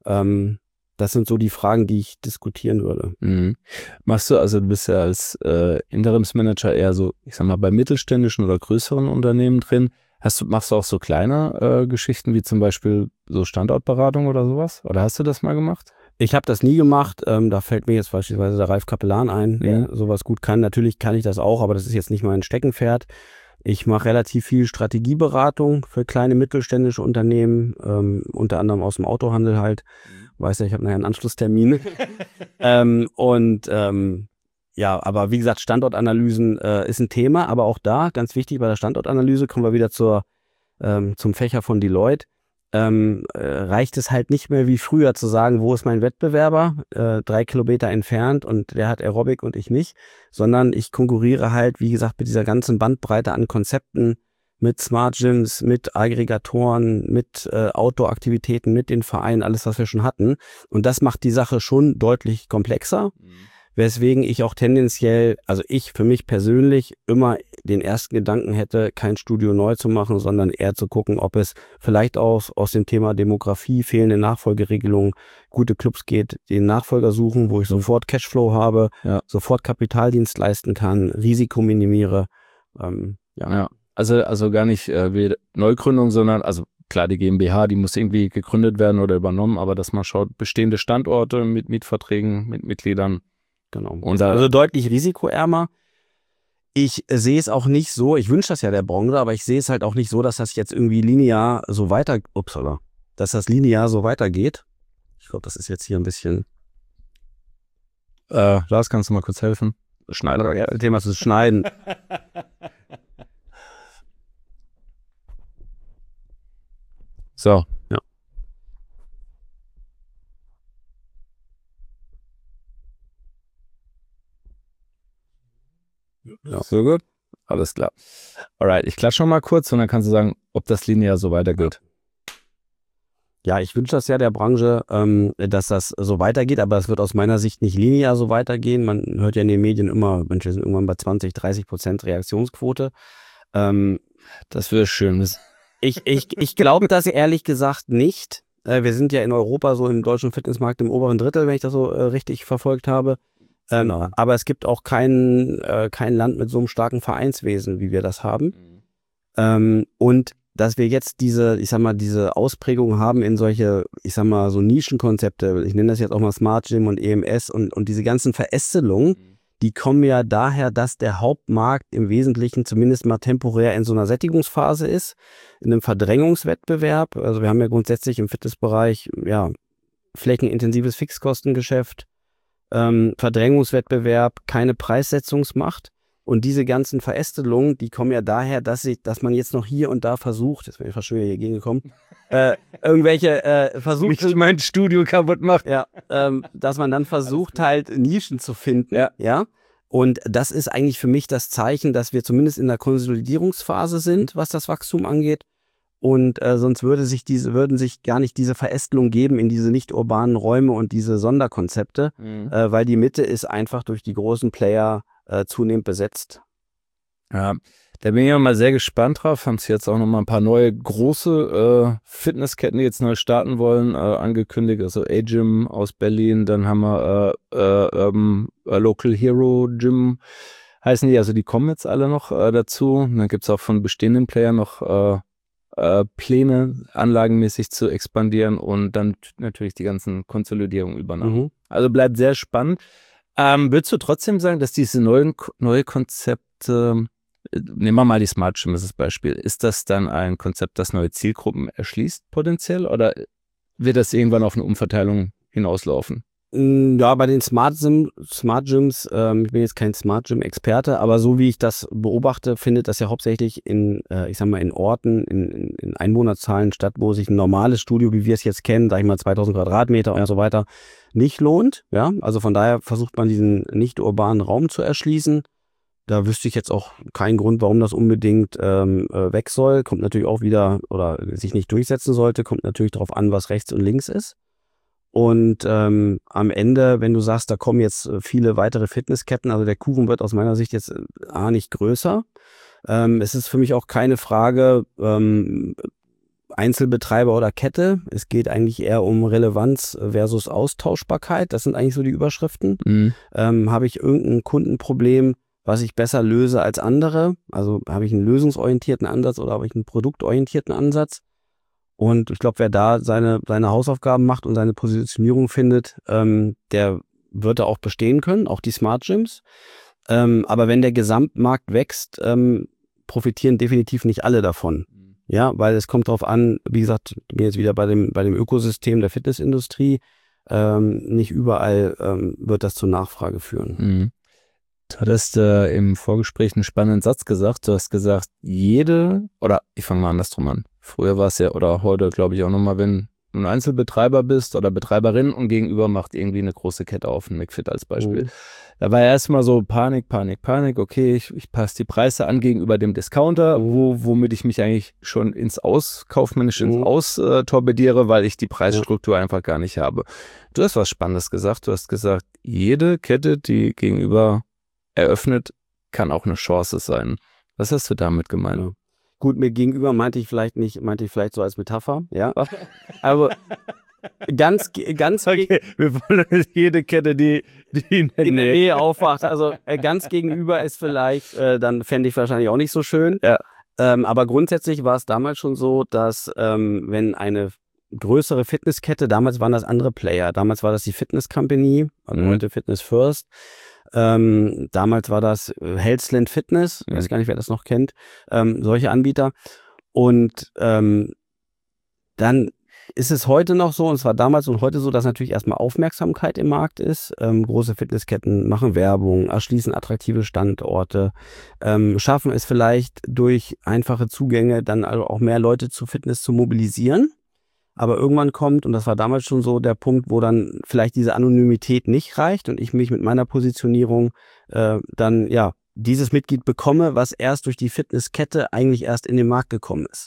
Ähm, das sind so die Fragen, die ich diskutieren würde. Mhm. Machst du, also du bist ja als äh, Interimsmanager eher so, ich sag mal, bei mittelständischen oder größeren Unternehmen drin. Hast du, machst du auch so kleine äh, Geschichten wie zum Beispiel so Standortberatung oder sowas? Oder hast du das mal gemacht? Ich habe das nie gemacht. Ähm, da fällt mir jetzt beispielsweise der Ralf Kapellan ein, der Mhm. sowas gut kann. Natürlich kann ich das auch, aber das ist jetzt nicht mein Steckenpferd. Ich mache relativ viel Strategieberatung für kleine mittelständische Unternehmen, ähm, unter anderem aus dem Autohandel halt. Weiß ja, ich habe nachher einen Anschlusstermin. ähm, und ähm, ja, aber wie gesagt, Standortanalysen äh, ist ein Thema, aber auch da, ganz wichtig bei der Standortanalyse, kommen wir wieder zur, ähm, zum Fächer von Deloitte. Ähm, äh, reicht es halt nicht mehr wie früher zu sagen, wo ist mein Wettbewerber, äh, drei Kilometer entfernt und der hat Aerobic und ich nicht, sondern ich konkurriere halt, wie gesagt, mit dieser ganzen Bandbreite an Konzepten, mit Smart Gyms, mit Aggregatoren, mit äh, Outdoor-Aktivitäten, mit den Vereinen, alles, was wir schon hatten. Und das macht die Sache schon deutlich komplexer. Weswegen ich auch tendenziell, also ich für mich persönlich immer den ersten Gedanken hätte, kein Studio neu zu machen, sondern eher zu gucken, ob es vielleicht aus, aus dem Thema Demografie, fehlende Nachfolgeregelungen, gute Clubs geht, den Nachfolger suchen, wo ich sofort Cashflow habe, Ja. sofort Kapitaldienst leisten kann, Risiko minimiere. Ähm, ja. Ja. Also, also gar nicht äh, wie Neugründung, sondern, also klar, die GmbH, die muss irgendwie gegründet werden oder übernommen, aber dass man schaut, bestehende Standorte mit Mietverträgen, mit Mitgliedern. Genau. Und da, Also deutlich risikoärmer. Ich sehe es auch nicht so, ich wünsche das ja der Branche, aber ich sehe es halt auch nicht so, dass das jetzt irgendwie linear so weiter, upsala, dass das linear so weitergeht. Ich glaube, das ist jetzt hier ein bisschen. äh, Lars, kannst du mal kurz helfen? Schneider, ja, Thema ist das Schneiden. So. Ja. Ja. So gut? Alles klar. Alright, ich klatsche schon mal kurz und dann kannst du sagen, ob das linear so weitergeht. Ja, ich wünsche das ja der Branche, ähm, dass das so weitergeht, aber es wird aus meiner Sicht nicht linear so weitergehen. Man hört ja in den Medien immer, Mensch, wir sind irgendwann bei zwanzig, dreißig Prozent Reaktionsquote. Ähm, Das wäre schön. Das ich ich, ich glaube das ehrlich gesagt nicht. Äh, wir sind ja in Europa so im deutschen Fitnessmarkt im oberen Drittel, wenn ich das so äh, richtig verfolgt habe. Ähm, Genau. Aber es gibt auch kein, äh, kein Land mit so einem starken Vereinswesen, wie wir das haben. Ähm, und dass wir jetzt diese, ich sag mal, diese Ausprägung haben in solche, ich sag mal, so Nischenkonzepte, ich nenne das jetzt auch mal Smart Gym und E M S und, und diese ganzen Verästelungen, die kommen ja daher, dass der Hauptmarkt im Wesentlichen zumindest mal temporär in so einer Sättigungsphase ist, in einem Verdrängungswettbewerb. Also wir haben ja grundsätzlich im Fitnessbereich, ja, flächenintensives Fixkostengeschäft, ähm, Verdrängungswettbewerb, keine Preissetzungsmacht. Und diese ganzen Verästelungen, die kommen ja daher, dass, ich, dass man jetzt noch hier und da versucht, jetzt bin ich fast schon wieder hier gegengekommen, äh, irgendwelche äh, versucht, nicht mein Studio kaputt macht. ja, ähm, dass man dann versucht halt Nischen zu finden, Ja. ja. Und das ist eigentlich für mich das Zeichen, dass wir zumindest in der Konsolidierungsphase sind, was das Wachstum angeht. Und äh, sonst würde sich diese, würden sich gar nicht diese Verästelung geben in diese nicht urbanen Räume und diese Sonderkonzepte, Mhm. äh, weil die Mitte ist einfach durch die großen Player äh, zunehmend besetzt. Ja, da bin ich ja mal sehr gespannt drauf. Haben sie jetzt auch noch mal ein paar neue große äh, Fitnessketten, die jetzt neu starten wollen, äh, angekündigt. Also A-Gym aus Berlin, dann haben wir äh, äh, ähm, äh, Local Hero Gym, heißen die. Also die kommen jetzt alle noch äh, dazu. Und dann gibt es auch von bestehenden Playern noch äh, äh, Pläne, anlagenmäßig zu expandieren und dann natürlich die ganzen Konsolidierungen übernommen. Mhm. Also bleibt sehr spannend. Ähm, würdest du trotzdem sagen, dass diese neuen neue Konzepte, äh, nehmen wir mal die Smart Gym als Beispiel, ist das dann ein Konzept, das neue Zielgruppen erschließt potenziell oder wird das irgendwann auf eine Umverteilung hinauslaufen? Ja, bei den Smart, Sim, Smart Gyms, ähm, ich bin jetzt kein Smart Gym-Experte, aber so wie ich das beobachte, findet das ja hauptsächlich in, äh, ich sag mal, in Orten, in, in, in Einwohnerzahlen statt, wo sich ein normales Studio, wie wir es jetzt kennen, sag ich mal zweitausend Quadratmeter und so weiter, nicht lohnt. Ja, also von daher versucht man diesen nicht urbanen Raum zu erschließen. Da wüsste ich jetzt auch keinen Grund, warum das unbedingt ähm, äh, weg soll. Kommt natürlich auch wieder oder sich nicht durchsetzen sollte, kommt natürlich darauf an, was rechts und links ist. Und ähm, am Ende, wenn du sagst, da kommen jetzt viele weitere Fitnessketten, also der Kuchen wird aus meiner Sicht jetzt äh, A, nicht größer. Ähm, es ist für mich auch keine Frage, ähm, Einzelbetreiber oder Kette. Es geht eigentlich eher um Relevanz versus Austauschbarkeit. Das sind eigentlich so die Überschriften. Mhm. Ähm, habe ich irgendein Kundenproblem, was ich besser löse als andere? Also habe ich einen lösungsorientierten Ansatz oder habe ich einen produktorientierten Ansatz? Und ich glaube, wer da seine, seine Hausaufgaben macht und seine Positionierung findet, ähm, der wird da auch bestehen können, auch die Smart Gyms. Ähm, aber wenn der Gesamtmarkt wächst, ähm, profitieren definitiv nicht alle davon. Ja, weil es kommt darauf an, wie gesagt, ich bin jetzt wieder bei dem, bei dem Ökosystem der Fitnessindustrie, ähm, nicht überall ähm, wird das zur Nachfrage führen. Mhm. Du hattest äh, im Vorgespräch einen spannenden Satz gesagt. Du hast gesagt, jede, oder ich fange mal andersrum an. Früher war es ja, oder heute glaube ich auch nochmal, wenn du ein Einzelbetreiber bist oder Betreiberin und gegenüber macht irgendwie eine große Kette auf, ein McFit als Beispiel. Mhm. Da war ja erstmal so Panik, Panik, Panik. Okay, ich, ich passe die Preise an gegenüber dem Discounter, wo, womit ich mich eigentlich schon ins Aus, kaufmännisch ins Mhm. Aus äh, torpediere, weil ich die Preisstruktur einfach gar nicht habe. Du hast was Spannendes gesagt. Du hast gesagt, jede Kette, die gegenüber eröffnet, kann auch eine Chance sein. Was hast du damit gemeint? Ja. Gut, mir gegenüber meinte ich vielleicht nicht, meinte ich vielleicht so als Metapher, ja. Aber ganz, ganz Okay, wir wollen jetzt jede Kette, die, die in der Nähe aufwacht. Also äh, ganz gegenüber ist vielleicht, äh, dann fände ich wahrscheinlich auch nicht so schön. Ja. Ähm, aber grundsätzlich war es damals schon so, dass ähm, wenn eine größere Fitnesskette, damals waren das andere Player, damals war das die Fitness Company, also Mhm. heute Fitness First. Ähm, damals war das äh, Healthland Fitness, ich weiß Mhm. gar nicht, wer das noch kennt, ähm, solche Anbieter. Und ähm, dann ist es heute noch so, und es war damals und heute so, dass natürlich erstmal Aufmerksamkeit im Markt ist. Ähm, große Fitnessketten machen Werbung, erschließen attraktive Standorte, ähm, schaffen es vielleicht durch einfache Zugänge dann also auch mehr Leute zu Fitness zu mobilisieren. Aber irgendwann kommt, und das war damals schon so, der Punkt, wo dann vielleicht diese Anonymität nicht reicht und ich mich mit meiner Positionierung äh, dann ja dieses Mitglied bekomme, was erst durch die Fitnesskette eigentlich erst in den Markt gekommen ist.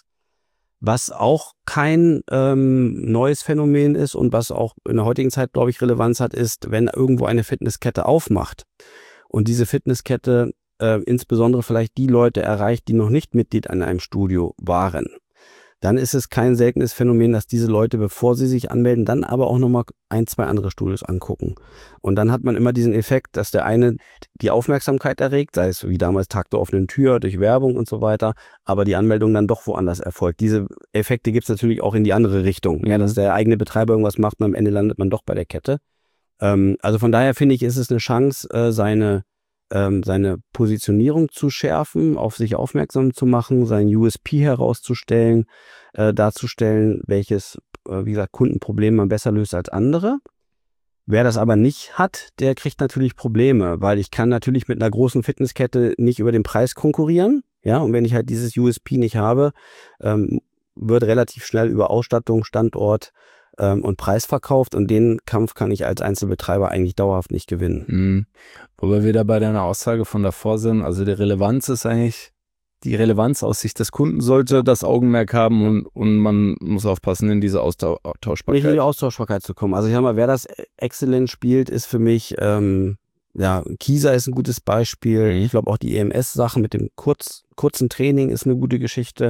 Was auch kein ähm, neues Phänomen ist und was auch in der heutigen Zeit, glaube ich, Relevanz hat, ist, wenn irgendwo eine Fitnesskette aufmacht und diese Fitnesskette äh, insbesondere vielleicht die Leute erreicht, die noch nicht Mitglied an einem Studio waren. Dann ist es kein seltenes Phänomen, dass diese Leute, bevor sie sich anmelden, dann aber auch nochmal ein, zwei andere Studios angucken. Und dann hat man immer diesen Effekt, dass der eine die Aufmerksamkeit erregt, sei es wie damals Tag der offenen Tür, durch Werbung und so weiter, aber die Anmeldung dann doch woanders erfolgt. Diese Effekte gibt es natürlich auch in die andere Richtung. Ja, dass der eigene Betreiber irgendwas macht und am Ende landet man doch bei der Kette. Ähm, also von daher finde ich, ist es eine Chance, äh, seine ähm, seine Positionierung zu schärfen, auf sich aufmerksam zu machen, sein U S P herauszustellen, äh, darzustellen, welches, äh, wie gesagt, Kundenproblem man besser löst als andere. Wer das aber nicht hat, der kriegt natürlich Probleme, weil ich kann natürlich mit einer großen Fitnesskette nicht über den Preis konkurrieren. Ja, und wenn ich halt dieses U S P nicht habe, ähm, wird relativ schnell über Ausstattung, Standort ähm, und Preis verkauft und den Kampf kann ich als Einzelbetreiber eigentlich dauerhaft nicht gewinnen. Mhm. Wo wir wieder bei deiner Aussage von davor sind, also die Relevanz ist eigentlich, die Relevanz aus Sicht des Kunden sollte das Augenmerk haben und, und man muss aufpassen, in diese Austauschbarkeit. Nicht in die Austauschbarkeit zu kommen. Also ich sag mal, wer das exzellent spielt, ist für mich, ähm, ja, Kieser ist ein gutes Beispiel. Mhm. Ich glaube auch die E M S-Sache mit dem kurz, kurzen Training ist eine gute Geschichte.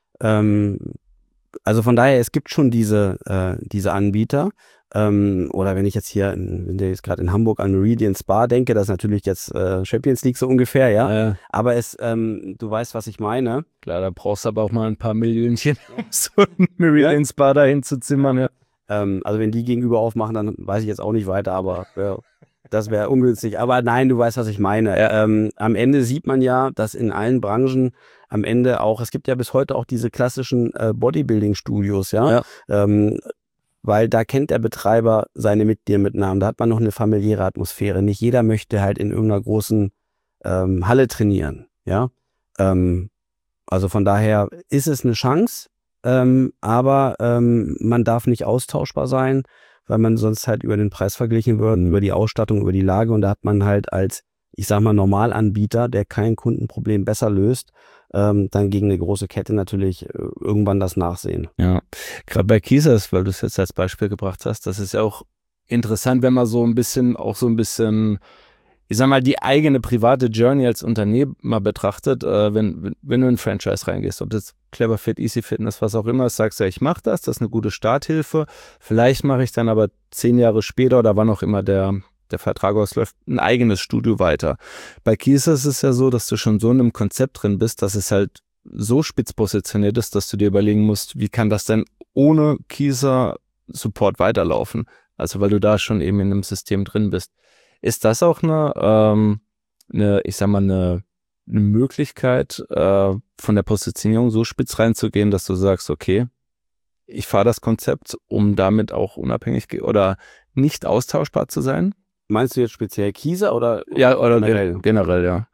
Ähm, also von daher, es gibt schon diese, äh, diese Anbieter. Ähm, oder wenn ich jetzt hier, in, wenn ich jetzt gerade in Hamburg an Meridian Spa denke, das ist natürlich jetzt äh, Champions League so ungefähr, ja. Äh, Aber es, ähm, du weißt, was ich meine. klar, da brauchst du aber auch mal ein paar Millionchen, um so ein Meridian Spa dahin zu zimmern. Ja. Ähm, also wenn die gegenüber aufmachen, dann weiß ich jetzt auch nicht weiter, aber ja, das wäre ungünstig. Aber nein, du weißt, was ich meine. Ja. Ähm, am Ende sieht man ja, dass in allen Branchen am Ende auch, es gibt ja bis heute auch diese klassischen äh, Bodybuilding-Studios, ja. Ja. Ähm, weil da kennt der Betreiber seine Mitglieder mit Namen. Da hat man noch eine familiäre Atmosphäre. Nicht jeder möchte halt in irgendeiner großen ähm, Halle trainieren, ja. Ähm, also von daher ist es eine Chance, ähm, aber ähm, man darf nicht austauschbar sein, weil man sonst halt über den Preis verglichen wird, über die Ausstattung, über die Lage und da hat man halt als, ich sag mal, Normalanbieter, der kein Kundenproblem besser löst, ähm, dann gegen eine große Kette natürlich äh, irgendwann das Nachsehen. Ja, gerade bei Kiesers, weil du es jetzt als Beispiel gebracht hast, das ist ja auch interessant, wenn man so ein bisschen, auch so ein bisschen ich sag mal, die eigene private Journey als Unternehmer betrachtet, äh, wenn, wenn, wenn du in ein Franchise reingehst, ob das Clever Fit, Easy Fitness, was auch immer, sagst ja, ich mache das, das ist eine gute Starthilfe. Vielleicht mache ich dann aber zehn Jahre später oder wann auch immer der, der Vertrag ausläuft, ein eigenes Studio weiter. Bei Kieser ist es ja so, dass du schon so in einem Konzept drin bist, dass es halt so spitz positioniert ist, dass du dir überlegen musst, wie kann das denn ohne Kieser Support weiterlaufen? Also weil du da schon eben in einem System drin bist. Ist das auch eine, ähm, eine ich sag mal, eine, eine Möglichkeit, äh, von der Positionierung so spitz reinzugehen, dass du sagst, okay, ich fahre das Konzept, um damit auch unabhängig ge- oder nicht austauschbar zu sein? Meinst du jetzt speziell Kieser oder Ja, oder generell? generell, generell ja.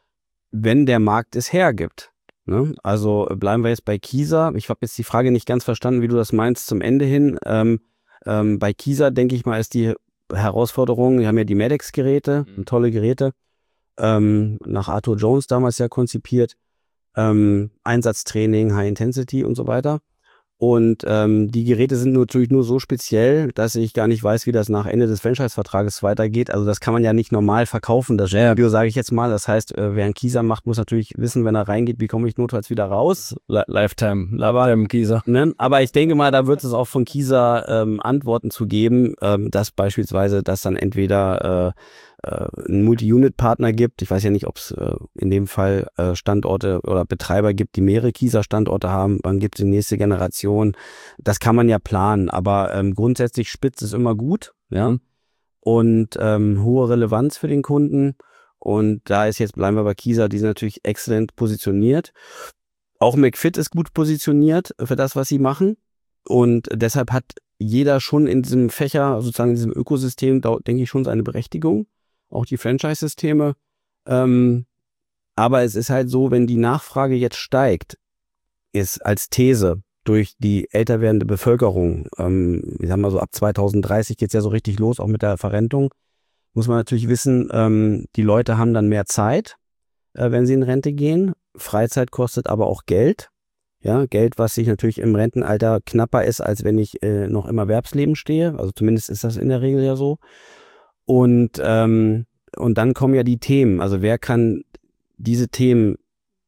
Wenn der Markt es hergibt. Ne? Also bleiben wir jetzt bei Kieser. Ich habe jetzt die Frage nicht ganz verstanden, wie du das meinst zum Ende hin. Ähm, ähm, bei Kieser, denke ich mal, ist die Herausforderung, wir haben ja die Medex-Geräte, Mhm. tolle Geräte, ähm, nach Arthur Jones damals ja konzipiert, ähm, Einsatztraining, High Intensity und so weiter. Und ähm, die Geräte sind natürlich nur so speziell, dass ich gar nicht weiß, wie das nach Ende des Franchise-Vertrages weitergeht. Also das kann man ja nicht normal verkaufen, das Studio, sage ich jetzt mal. Das heißt, äh, wer einen Kieser macht, muss natürlich wissen, wenn er reingeht, wie komme ich notfalls wieder raus. Lifetime, Lifetime Kieser. Ne? Aber ich denke mal, da wird es auch von Kieser ähm, Antworten zu geben, ähm, dass beispielsweise das dann entweder äh, äh, einen Multi-Unit-Partner gibt. Ich weiß ja nicht, ob es äh, in dem Fall äh, Standorte oder Betreiber gibt, die mehrere Kieser-Standorte haben. Wann gibt es die nächste Generation? Das kann man ja planen, aber ähm, grundsätzlich spitz ist immer gut, ja. Mhm. Und ähm, hohe Relevanz für den Kunden. Und da ist jetzt, bleiben wir bei Kieser, die sind natürlich exzellent positioniert. Auch McFit ist gut positioniert für das, was sie machen. Und deshalb hat jeder schon in diesem Fächer, sozusagen in diesem Ökosystem, da denke ich schon seine Berechtigung. Auch die Franchise-Systeme. Ähm, aber es ist halt so, wenn die Nachfrage jetzt steigt, ist als These durch die älter werdende Bevölkerung, ähm, ich sag mal so ab zweitausenddreißig geht es ja so richtig los, auch mit der Verrentung, muss man natürlich wissen, ähm, die Leute haben dann mehr Zeit, äh, wenn sie in Rente gehen. Freizeit kostet aber auch Geld. Ja, Geld, was sich natürlich im Rentenalter knapper ist, als wenn ich äh, noch im Erwerbsleben stehe. Also zumindest ist das in der Regel ja so. Und, ähm, und dann kommen ja die Themen. Also wer kann diese Themen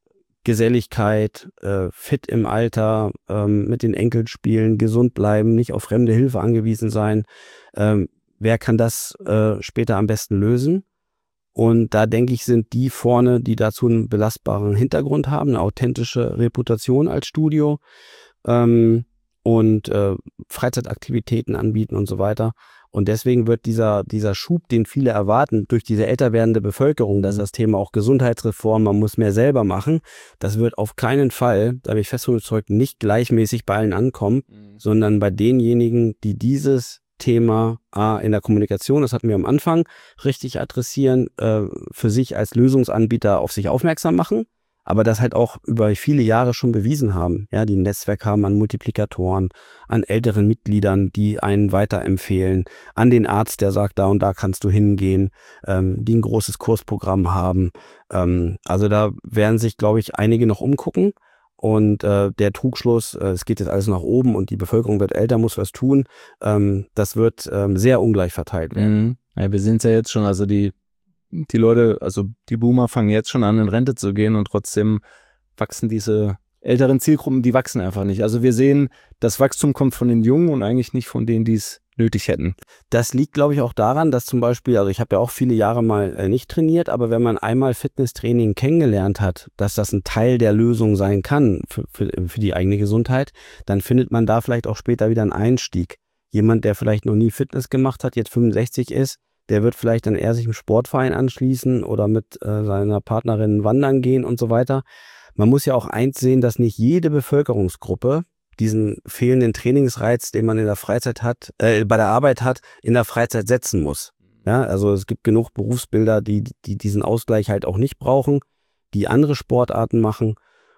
Geselligkeit, äh, fit im Alter, ähm, mit den Enkeln spielen, gesund bleiben, nicht auf fremde Hilfe angewiesen sein. Ähm, wer kann das äh, später am besten lösen? Und da denke ich, sind die vorne, die dazu einen belastbaren Hintergrund haben, eine authentische Reputation als Studio ähm, und äh, Freizeitaktivitäten anbieten und so weiter. Und deswegen wird dieser, dieser Schub, den viele erwarten, durch diese älter werdende Bevölkerung, dass das Thema auch Gesundheitsreform, man muss mehr selber machen, das wird auf keinen Fall, da bin ich fest von überzeugt, nicht gleichmäßig bei allen ankommen, mhm. sondern bei denjenigen, die dieses Thema A, in der Kommunikation, das hatten wir am Anfang, richtig adressieren, äh, für sich als Lösungsanbieter auf sich aufmerksam machen, aber das halt auch über viele Jahre schon bewiesen haben. Ja, die ein Netzwerk haben an Multiplikatoren, an älteren Mitgliedern, die einen weiterempfehlen, an den Arzt, der sagt, da und da kannst du hingehen, ähm, die ein großes Kursprogramm haben. Ähm, also da werden sich, glaube ich, einige noch umgucken. Und äh, der Trugschluss, äh, es geht jetzt alles nach oben und die Bevölkerung wird älter, muss was tun, ähm, das wird ähm, sehr ungleich verteilt werden. Mhm. Ja, wir sehen es ja jetzt schon, also die, die Leute, also die Boomer fangen jetzt schon an, in Rente zu gehen und trotzdem wachsen diese älteren Zielgruppen, die wachsen einfach nicht. Also wir sehen, das Wachstum kommt von den Jungen und eigentlich nicht von denen, die es nötig hätten. Das liegt, glaube ich, auch daran, dass zum Beispiel, also ich habe ja auch viele Jahre mal äh, nicht trainiert, aber wenn man einmal Fitnesstraining kennengelernt hat, dass das ein Teil der Lösung sein kann für, für, für die eigene Gesundheit, dann findet man da vielleicht auch später wieder einen Einstieg. Jemand, der vielleicht noch nie Fitness gemacht hat, jetzt fünfundsechzig ist, der wird vielleicht dann eher sich im Sportverein anschließen oder mit äh, seiner Partnerin wandern gehen und so weiter. Man muss ja auch eins sehen, dass nicht jede Bevölkerungsgruppe diesen fehlenden Trainingsreiz, den man in der Freizeit hat, äh, bei der Arbeit hat, in der Freizeit setzen muss. Ja, also es gibt genug Berufsbilder, die, die diesen Ausgleich halt auch nicht brauchen, die andere Sportarten machen.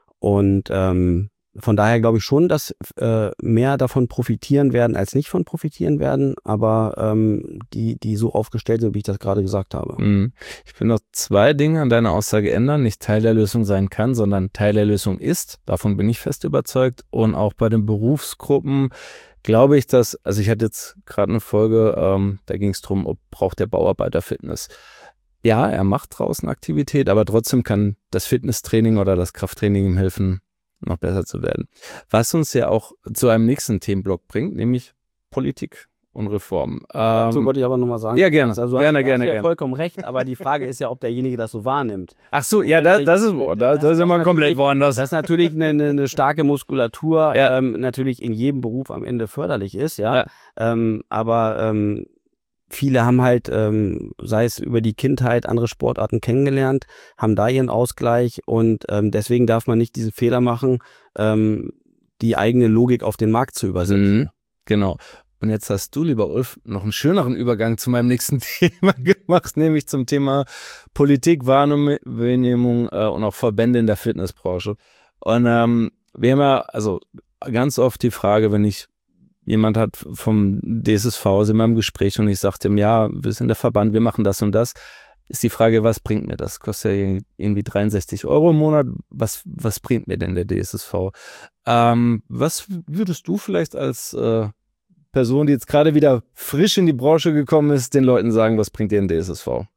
Und ähm, von daher glaube ich schon, dass äh, mehr davon profitieren werden, als nicht von profitieren werden, aber ähm, die, die so aufgestellt sind, wie ich das gerade gesagt habe. Mhm. Ich will noch zwei Dinge an deiner Aussage ändern. Nicht Teil der Lösung sein kann, sondern Teil der Lösung ist. Davon bin ich fest überzeugt. Und auch bei den Berufsgruppen glaube ich, dass, also ich hatte jetzt gerade eine Folge, ähm, da ging es darum, ob braucht der Bauarbeiter Fitness. ja, er macht draußen Aktivität, aber trotzdem kann das Fitnesstraining oder das Krafttraining ihm helfen, noch besser zu werden. Was uns ja auch zu einem nächsten Themenblock bringt, nämlich Politik und Reform. Dazu Ähm, wollte ich aber nochmal sagen. ja, gerne. Also, du gerne, hast, gerne, hast ja gerne. vollkommen recht, aber die Frage ist ja, ob derjenige das so wahrnimmt. Ach so, ja, das, das ist wo. Da, da sind wir komplett woanders. Das ist natürlich eine, eine, eine starke Muskulatur, Ja. ähm, natürlich in jedem Beruf am Ende förderlich ist, ja. Ja. Ähm, aber ähm, viele haben halt, ähm, sei es über die Kindheit, andere Sportarten kennengelernt, haben da ihren Ausgleich und ähm, deswegen darf man nicht diesen Fehler machen, ähm, die eigene Logik auf den Markt zu übersetzen. Mhm, genau. Und jetzt hast du, lieber Ulf, noch einen schöneren Übergang zu meinem nächsten Thema gemacht, nämlich zum Thema Politik, Wahrnehmung äh, und auch Verbände in der Fitnessbranche. Und ähm, wir haben ja also ganz oft die Frage, wenn ich jemand hat vom D S S V, sind wir im Gespräch und ich sagte ihm, ja, wir sind der Verband, wir machen das und das, ist die Frage, was bringt mir das? Kostet ja irgendwie dreiundsechzig Euro im Monat. Was, was bringt mir denn der D S S V? Ähm, was würdest du vielleicht als äh, Person, die jetzt gerade wieder frisch in die Branche gekommen ist, den Leuten sagen, was bringt dir ein D S S V?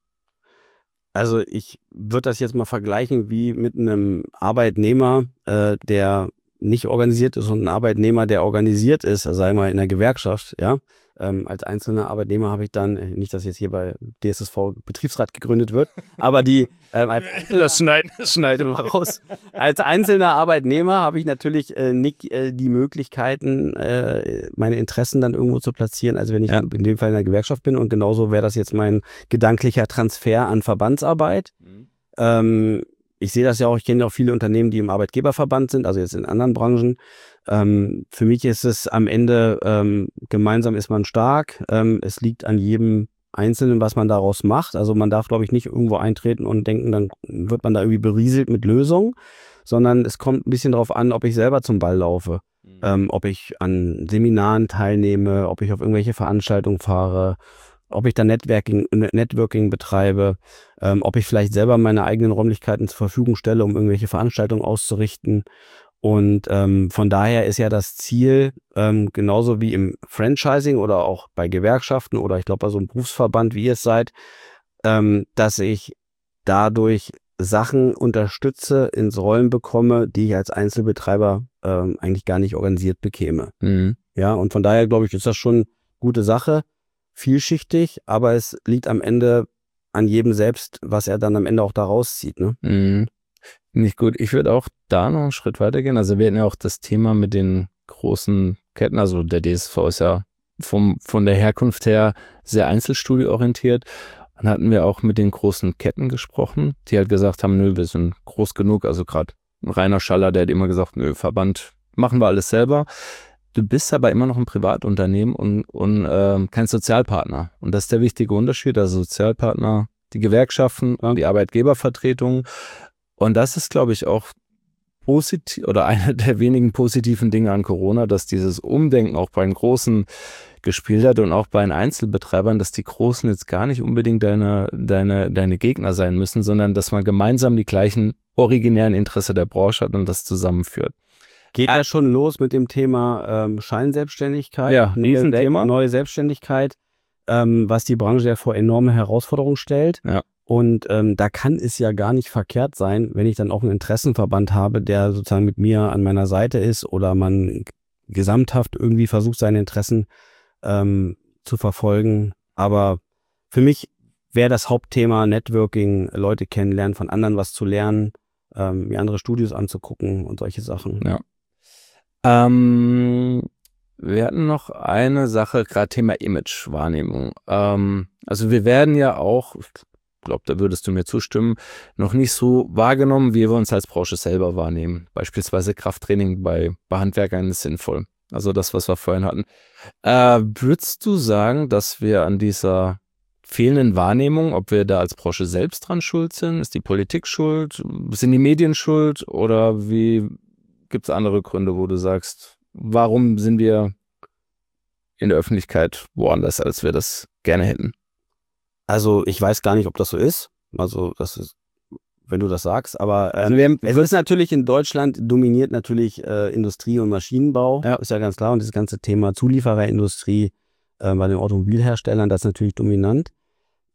Also ich würde das jetzt mal vergleichen wie mit einem Arbeitnehmer, äh, der nicht organisiert ist und ein Arbeitnehmer, der organisiert ist, also sagen wir mal in der Gewerkschaft, ja. Ähm, als einzelner Arbeitnehmer habe ich dann, nicht, dass jetzt hier bei D S S V Betriebsrat gegründet wird, aber die ähm, als Das schneiden, das schneiden wir raus. Als einzelner Arbeitnehmer habe ich natürlich äh, nicht äh, die Möglichkeiten, äh, meine Interessen dann irgendwo zu platzieren, also wenn ich Ja. in dem Fall in der Gewerkschaft bin und genauso wäre das jetzt mein gedanklicher Transfer an Verbandsarbeit. Mhm. Ähm, ich sehe das ja auch, ich kenne ja auch viele Unternehmen, die im Arbeitgeberverband sind, also jetzt in anderen Branchen. Ähm, für mich ist es am Ende, ähm, gemeinsam ist man stark. Ähm, es liegt an jedem Einzelnen, was man daraus macht. Also man darf, glaube ich, nicht irgendwo eintreten und denken, dann wird man da irgendwie berieselt mit Lösungen, sondern es kommt ein bisschen darauf an, ob ich selber zum Ball laufe, Mhm. ähm, ob ich an Seminaren teilnehme, ob ich auf irgendwelche Veranstaltungen fahre, ob ich da Networking, Networking betreibe, ähm, ob ich vielleicht selber meine eigenen Räumlichkeiten zur Verfügung stelle, um irgendwelche Veranstaltungen auszurichten. Und ähm, von daher ist ja das Ziel, ähm, genauso wie im Franchising oder auch bei Gewerkschaften oder ich glaube bei so einem Berufsverband, wie ihr es seid, ähm, dass ich dadurch Sachen unterstütze, ins Rollen bekomme, die ich als Einzelbetreiber ähm, eigentlich gar nicht organisiert bekäme. Mhm. Ja, und von daher glaube ich, ist das schon eine gute Sache, vielschichtig, aber es liegt am Ende an jedem selbst, was er dann am Ende auch da rauszieht. Ne? Mhm. Nicht gut. Ich würde auch da noch einen Schritt weitergehen. Also wir hatten ja auch das Thema mit den großen Ketten. Also der D S V ist ja vom, von der Herkunft her sehr einzelstudieorientiert. Dann hatten wir auch mit den großen Ketten gesprochen, die halt gesagt haben, nö, wir sind groß genug. Also gerade Rainer Schaller, der hat immer gesagt, nö, Verband, machen wir alles selber. Du bist aber immer noch ein Privatunternehmen und, und ähm, kein Sozialpartner. Und das ist der wichtige Unterschied. Also Sozialpartner, die Gewerkschaften, die Arbeitgebervertretungen. Und das ist, glaube ich, auch positiv oder einer der wenigen positiven Dinge an Corona, dass dieses Umdenken auch bei den Großen gespielt hat und auch bei den Einzelbetreibern, dass die Großen jetzt gar nicht unbedingt deine, deine, deine Gegner sein müssen, sondern dass man gemeinsam die gleichen originären Interesse der Branche hat und das zusammenführt. Geht ja schon los mit dem Thema ähm, Scheinselbstständigkeit. Ja, Riesenthema. Neue Selbstständigkeit, ähm, was die Branche ja vor enorme Herausforderungen stellt. Ja. Und ähm, da kann es ja gar nicht verkehrt sein, wenn ich dann auch einen Interessenverband habe, der sozusagen mit mir an meiner Seite ist oder man gesamthaft irgendwie versucht, seine Interessen ähm, zu verfolgen. Aber für mich wäre das Hauptthema Networking, Leute kennenlernen, von anderen was zu lernen, ähm, mir andere Studios anzugucken und solche Sachen. Ja. Ähm, wir hatten noch eine Sache, gerade Thema Imagewahrnehmung. Ähm, also wir werden ja auch, ich glaube, da würdest du mir zustimmen, noch nicht so wahrgenommen, wie wir uns als Branche selber wahrnehmen. Beispielsweise Krafttraining bei, bei Handwerkern ist sinnvoll. Also das, was wir vorhin hatten. Äh, würdest du sagen, dass wir an dieser fehlenden Wahrnehmung, ob wir da als Branche selbst dran schuld sind? Ist die Politik schuld? Sind die Medien schuld? Oder wie gibt es andere Gründe, wo du sagst, warum sind wir in der Öffentlichkeit woanders, als wir das gerne hätten? Also ich weiß gar nicht, ob das so ist. Also das ist, wenn du das sagst. Aber äh, Also wir haben, es ist natürlich in Deutschland dominiert natürlich äh, Industrie und Maschinenbau. Ja. Ist ja ganz klar. Und das ganze Thema Zuliefererindustrie äh, bei den Automobilherstellern, das ist natürlich dominant.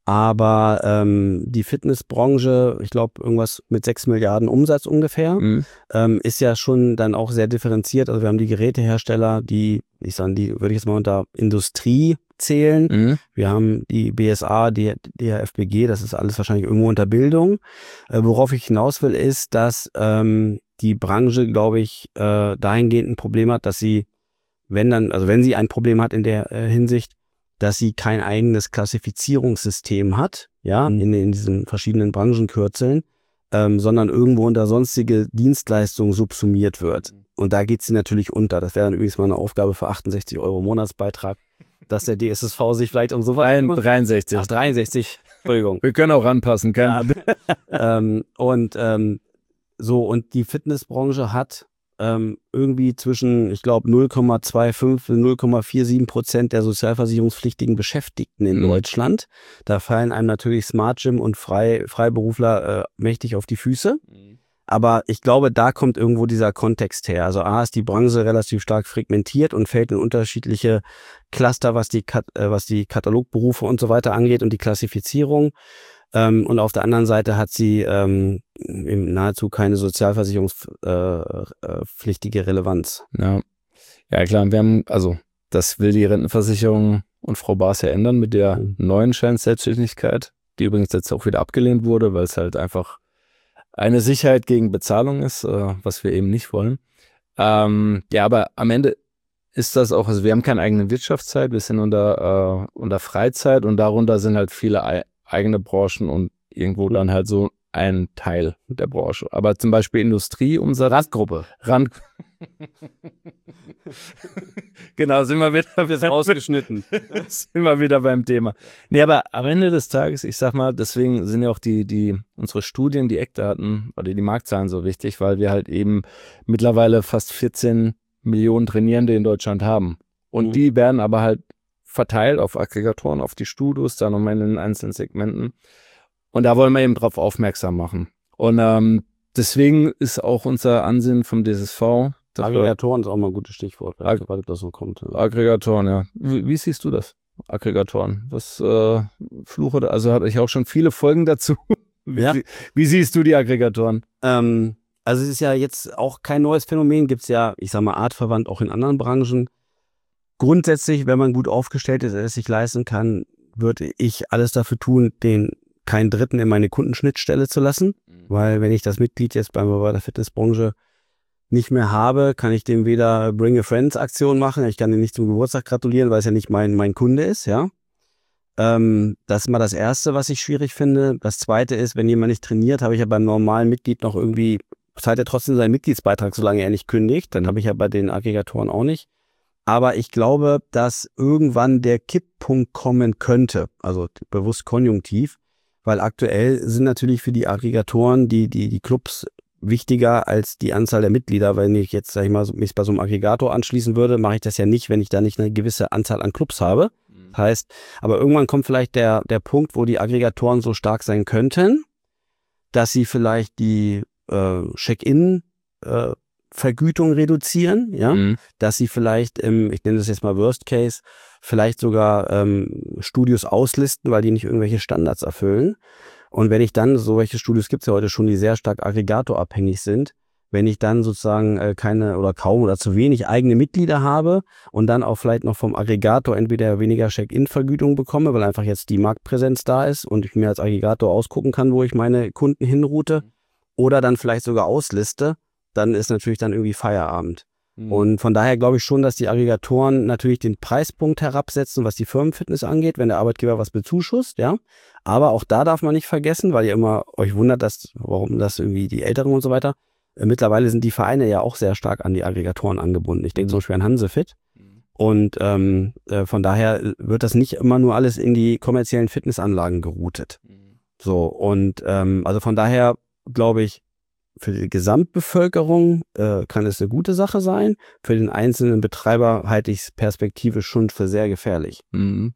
Aber ähm, die Fitnessbranche, ich glaube irgendwas mit sechs Milliarden Umsatz ungefähr, Mhm. ähm, ist ja schon dann auch sehr differenziert. Also wir haben die Gerätehersteller, die, ich sage, die würde ich jetzt mal unter Industrie zählen. Mhm. Wir haben die B S A, die D H F B G, das ist alles wahrscheinlich irgendwo unter Bildung. Äh, worauf ich hinaus will, ist, dass ähm, die Branche, glaube ich, äh, dahingehend ein Problem hat, dass sie, wenn dann, also wenn sie ein Problem hat in der äh, Hinsicht, dass sie kein eigenes Klassifizierungssystem hat, ja, Mhm. in, in diesen verschiedenen Branchenkürzeln, ähm, sondern irgendwo unter sonstige Dienstleistungen subsumiert wird. Und da geht sie natürlich unter. Das wäre dann übrigens mal eine Aufgabe für achtundsechzig Euro Monatsbeitrag, dass der D S S V sich vielleicht um so was kümmert. dreiundsechzig. Ach, dreiundsechzig, Entschuldigung. Wir können auch ranpassen, kein Ja, ähm, und ähm, so, und die Fitnessbranche hat ähm, irgendwie zwischen, ich glaube, null Komma fünfundzwanzig und null Komma siebenundvierzig Prozent der sozialversicherungspflichtigen Beschäftigten in Mhm. Deutschland. Da fallen einem natürlich Smart Gym und Frei, Freiberufler äh, mächtig auf die Füße. Aber ich glaube, da kommt irgendwo dieser Kontext her. Also A ist die Branche relativ stark fragmentiert und fällt in unterschiedliche Cluster, was die, Kat äh, was die Katalogberufe und so weiter angeht und die Klassifizierung. Ähm, und auf der anderen Seite hat sie ähm, nahezu keine sozialversicherungspflichtige äh, äh, Relevanz. Ja. Ja, klar. Wir haben, also, das will die Rentenversicherung und Frau Baas ja ändern mit der Mhm. neuen Scheinselbstständigkeit, die übrigens jetzt auch wieder abgelehnt wurde, weil es halt einfach eine Sicherheit gegen Bezahlung ist, äh, was wir eben nicht wollen. Ähm, ja, aber am Ende ist das auch, also wir haben keine eigene Wirtschaftszeit, wir sind unter, äh, unter Freizeit und darunter sind halt viele ei eigene Branchen und irgendwo dann halt so ein Teil der Branche. Aber zum Beispiel Industrieumsatz. Randgruppe. Rand. Genau, sind wir wieder, wir sind Ausgeschnitten. sind wir wieder beim Thema. Nee, aber am Ende des Tages, ich sag mal, deswegen sind ja auch die, die, unsere Studien, die Eckdaten oder die Marktzahlen so wichtig, weil wir halt eben mittlerweile fast vierzehn Millionen Trainierende in Deutschland haben. Und Mhm. die werden aber halt verteilt auf Aggregatoren, auf die Studios, dann nochmal in den einzelnen Segmenten. Und da wollen wir eben drauf aufmerksam machen. Und ähm, deswegen ist auch unser Ansinnen vom D S S V, dass wir- Aggregatoren ist auch mal ein gutes Stichwort, Ag- weil das so kommt. Aggregatoren, ja. Wie, wie siehst du das? Aggregatoren. Was äh, Fluche, da- also hatte ich auch schon viele Folgen dazu. Wie, Ja. sie- wie siehst du die Aggregatoren? Ähm, also es ist ja jetzt auch kein neues Phänomen, gibt es ja, ich sag mal, artverwandt auch in anderen Branchen. Grundsätzlich, wenn man gut aufgestellt ist, es sich leisten kann, würde ich alles dafür tun, den keinen Dritten in meine Kundenschnittstelle zu lassen. Weil wenn ich das Mitglied jetzt bei, bei der Fitnessbranche nicht mehr habe, kann ich dem weder Bring a Friends Aktion machen, ich kann ihm nicht zum Geburtstag gratulieren, weil es ja nicht mein, mein Kunde ist, ja. Ähm, das ist mal das Erste, was ich schwierig finde. Das Zweite ist, wenn jemand nicht trainiert, habe ich ja beim normalen Mitglied noch irgendwie, zahlt er trotzdem seinen Mitgliedsbeitrag, solange er nicht kündigt. Dann habe ich ja bei den Aggregatoren auch nicht. Aber ich glaube, dass irgendwann der Kipppunkt kommen könnte, also bewusst konjunktiv, weil aktuell sind natürlich für die Aggregatoren die, die, die Clubs wichtiger als die Anzahl der Mitglieder. Wenn ich jetzt, sag ich mal, mich bei so einem Aggregator anschließen würde, mache ich das ja nicht, wenn ich da nicht eine gewisse Anzahl an Clubs habe. Das heißt, aber irgendwann kommt vielleicht der, der Punkt, wo die Aggregatoren so stark sein könnten, dass sie vielleicht die äh, Check-in äh, Vergütung reduzieren, ja, Mhm. dass sie vielleicht im, ich nenne das jetzt mal Worst Case, vielleicht sogar ähm, Studios auslisten, weil die nicht irgendwelche Standards erfüllen. Und wenn ich dann, so welche Studios gibt es ja heute schon, die sehr stark aggregatorabhängig sind, wenn ich dann sozusagen äh, keine oder kaum oder zu wenig eigene Mitglieder habe und dann auch vielleicht noch vom Aggregator entweder weniger Check-in-Vergütung bekomme, weil einfach jetzt die Marktpräsenz da ist und ich mir als Aggregator ausgucken kann, wo ich meine Kunden hinroute, oder dann vielleicht sogar ausliste, dann ist natürlich dann irgendwie Feierabend. Mhm. Und von daher glaube ich schon, dass die Aggregatoren natürlich den Preispunkt herabsetzen, was die Firmenfitness angeht, wenn der Arbeitgeber was bezuschusst, ja. Aber auch da darf man nicht vergessen, weil ihr immer euch wundert, dass, warum das irgendwie die Älteren und so weiter. Äh, mittlerweile sind die Vereine ja auch sehr stark an die Aggregatoren angebunden. Ich denke Mhm. zum Beispiel an Hansefit. Und ähm, äh, von daher wird das nicht immer nur alles in die kommerziellen Fitnessanlagen geroutet. So, und ähm, also von daher glaube ich, für die Gesamtbevölkerung äh, kann es eine gute Sache sein. Für den einzelnen Betreiber halte ich es perspektivisch schon für sehr gefährlich. Mhm.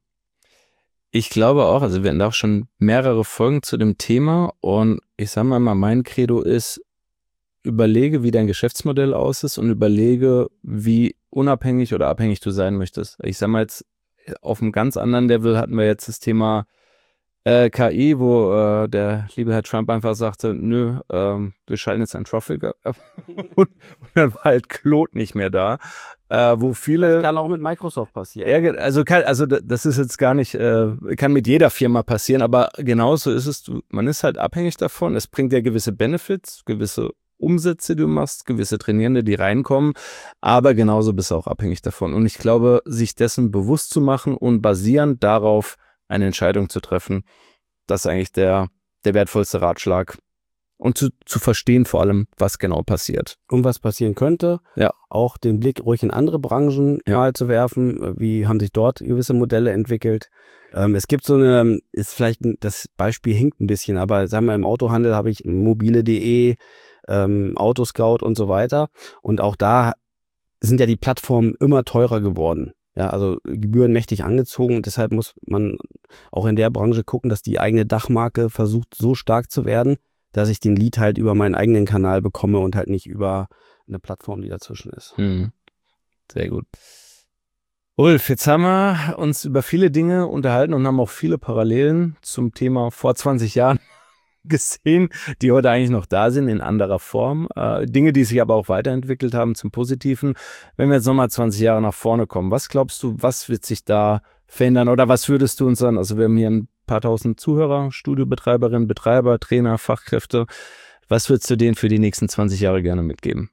Ich glaube auch, also wir hatten auch schon mehrere Folgen zu dem Thema und ich sage mal, mein Credo ist, überlege, wie dein Geschäftsmodell aus ist und überlege, wie unabhängig oder abhängig du sein möchtest. Ich sage mal jetzt, auf einem ganz anderen Level hatten wir jetzt das Thema äh, K I, wo äh, der liebe Herr Trump einfach sagte, nö, ähm, wir schalten jetzt ein Traffic ab und, und dann war halt Claude nicht mehr da, äh, wo viele... Das kann auch mit Microsoft passieren. Ja, also, kann, also das ist jetzt gar nicht, äh, kann mit jeder Firma passieren, aber genauso ist es, du, man ist halt abhängig davon, es bringt ja gewisse Benefits, gewisse Umsätze, die du machst, gewisse Trainierende, die reinkommen, aber genauso bist du auch abhängig davon. Und ich glaube, sich dessen bewusst zu machen und basierend darauf eine Entscheidung zu treffen, das ist eigentlich der, der wertvollste Ratschlag. Und zu, zu verstehen vor allem, was genau passiert. Und was passieren könnte. Ja. Auch den Blick ruhig in andere Branchen Ja. mal zu werfen. Wie haben sich dort gewisse Modelle entwickelt? Ähm, es gibt so eine, ist vielleicht, ein, das Beispiel hinkt ein bisschen, aber sagen wir, im Autohandel habe ich mobile punkt de, ähm, Autoscout und so weiter. Und auch da sind ja die Plattformen immer teurer geworden. Ja, also Gebühren mächtig angezogen und deshalb muss man auch in der Branche gucken, dass die eigene Dachmarke versucht, so stark zu werden, dass ich den Lead halt über meinen eigenen Kanal bekomme und halt nicht über eine Plattform, die dazwischen ist. Hm. Sehr gut. Ulf, jetzt haben wir uns über viele Dinge unterhalten und haben auch viele Parallelen zum Thema vor zwanzig Jahren gesehen, die heute eigentlich noch da sind, in anderer Form. Äh, Dinge, die sich aber auch weiterentwickelt haben zum Positiven. Wenn wir jetzt nochmal zwanzig Jahre nach vorne kommen, was glaubst du, was wird sich da verändern oder was würdest du uns sagen? Also wir haben hier ein paar tausend Zuhörer, Studiobetreiberinnen, Betreiber, Trainer, Fachkräfte. Was würdest du denen für die nächsten zwanzig Jahre gerne mitgeben?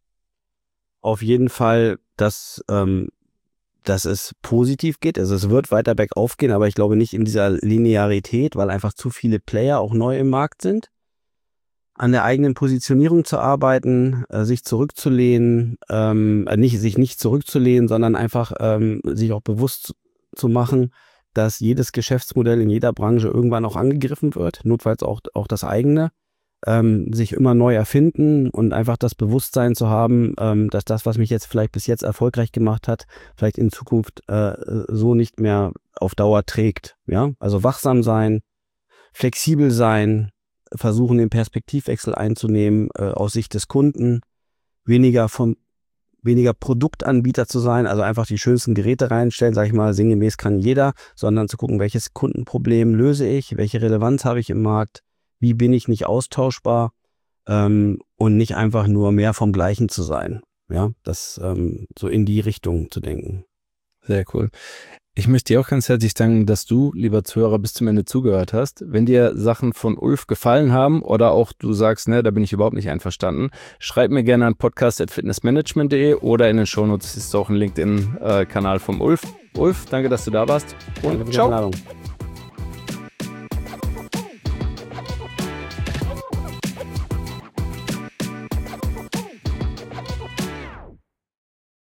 Auf jeden Fall, dass, ähm, dass es positiv geht. Also es wird weiter bergauf gehen, aber ich glaube nicht in dieser Linearität, weil einfach zu viele Player auch neu im Markt sind. An der eigenen Positionierung zu arbeiten, äh, sich zurückzulehnen, ähm, nicht, sich nicht zurückzulehnen, sondern einfach ähm, sich auch bewusst zu, zu machen, dass jedes Geschäftsmodell in jeder Branche irgendwann auch angegriffen wird, notfalls auch, auch das eigene, ähm, sich immer neu erfinden und einfach das Bewusstsein zu haben, ähm, dass das, was mich jetzt vielleicht bis jetzt erfolgreich gemacht hat, vielleicht in Zukunft äh, so nicht mehr auf Dauer trägt. Ja? Also wachsam sein, flexibel sein, versuchen den Perspektivwechsel einzunehmen äh, aus Sicht des Kunden, weniger von weniger Produktanbieter zu sein, also einfach die schönsten Geräte reinstellen, sage ich mal, sinngemäß kann jeder, sondern zu gucken, welches Kundenproblem löse ich, welche Relevanz habe ich im Markt, wie bin ich nicht austauschbar ähm, und nicht einfach nur mehr vom Gleichen zu sein. Ja, das ähm, so in die Richtung zu denken. Sehr cool. Ich möchte dir auch ganz herzlich danken, dass du, lieber Zuhörer, bis zum Ende zugehört hast. Wenn dir Sachen von Ulf gefallen haben oder auch du sagst, ne, da bin ich überhaupt nicht einverstanden, schreib mir gerne an podcast at fitnessmanagement punkt de oder in den Shownotes ist auch ein LinkedIn-Kanal vom Ulf. Ulf, danke, dass du da warst und Danke für die ciao. Einladung.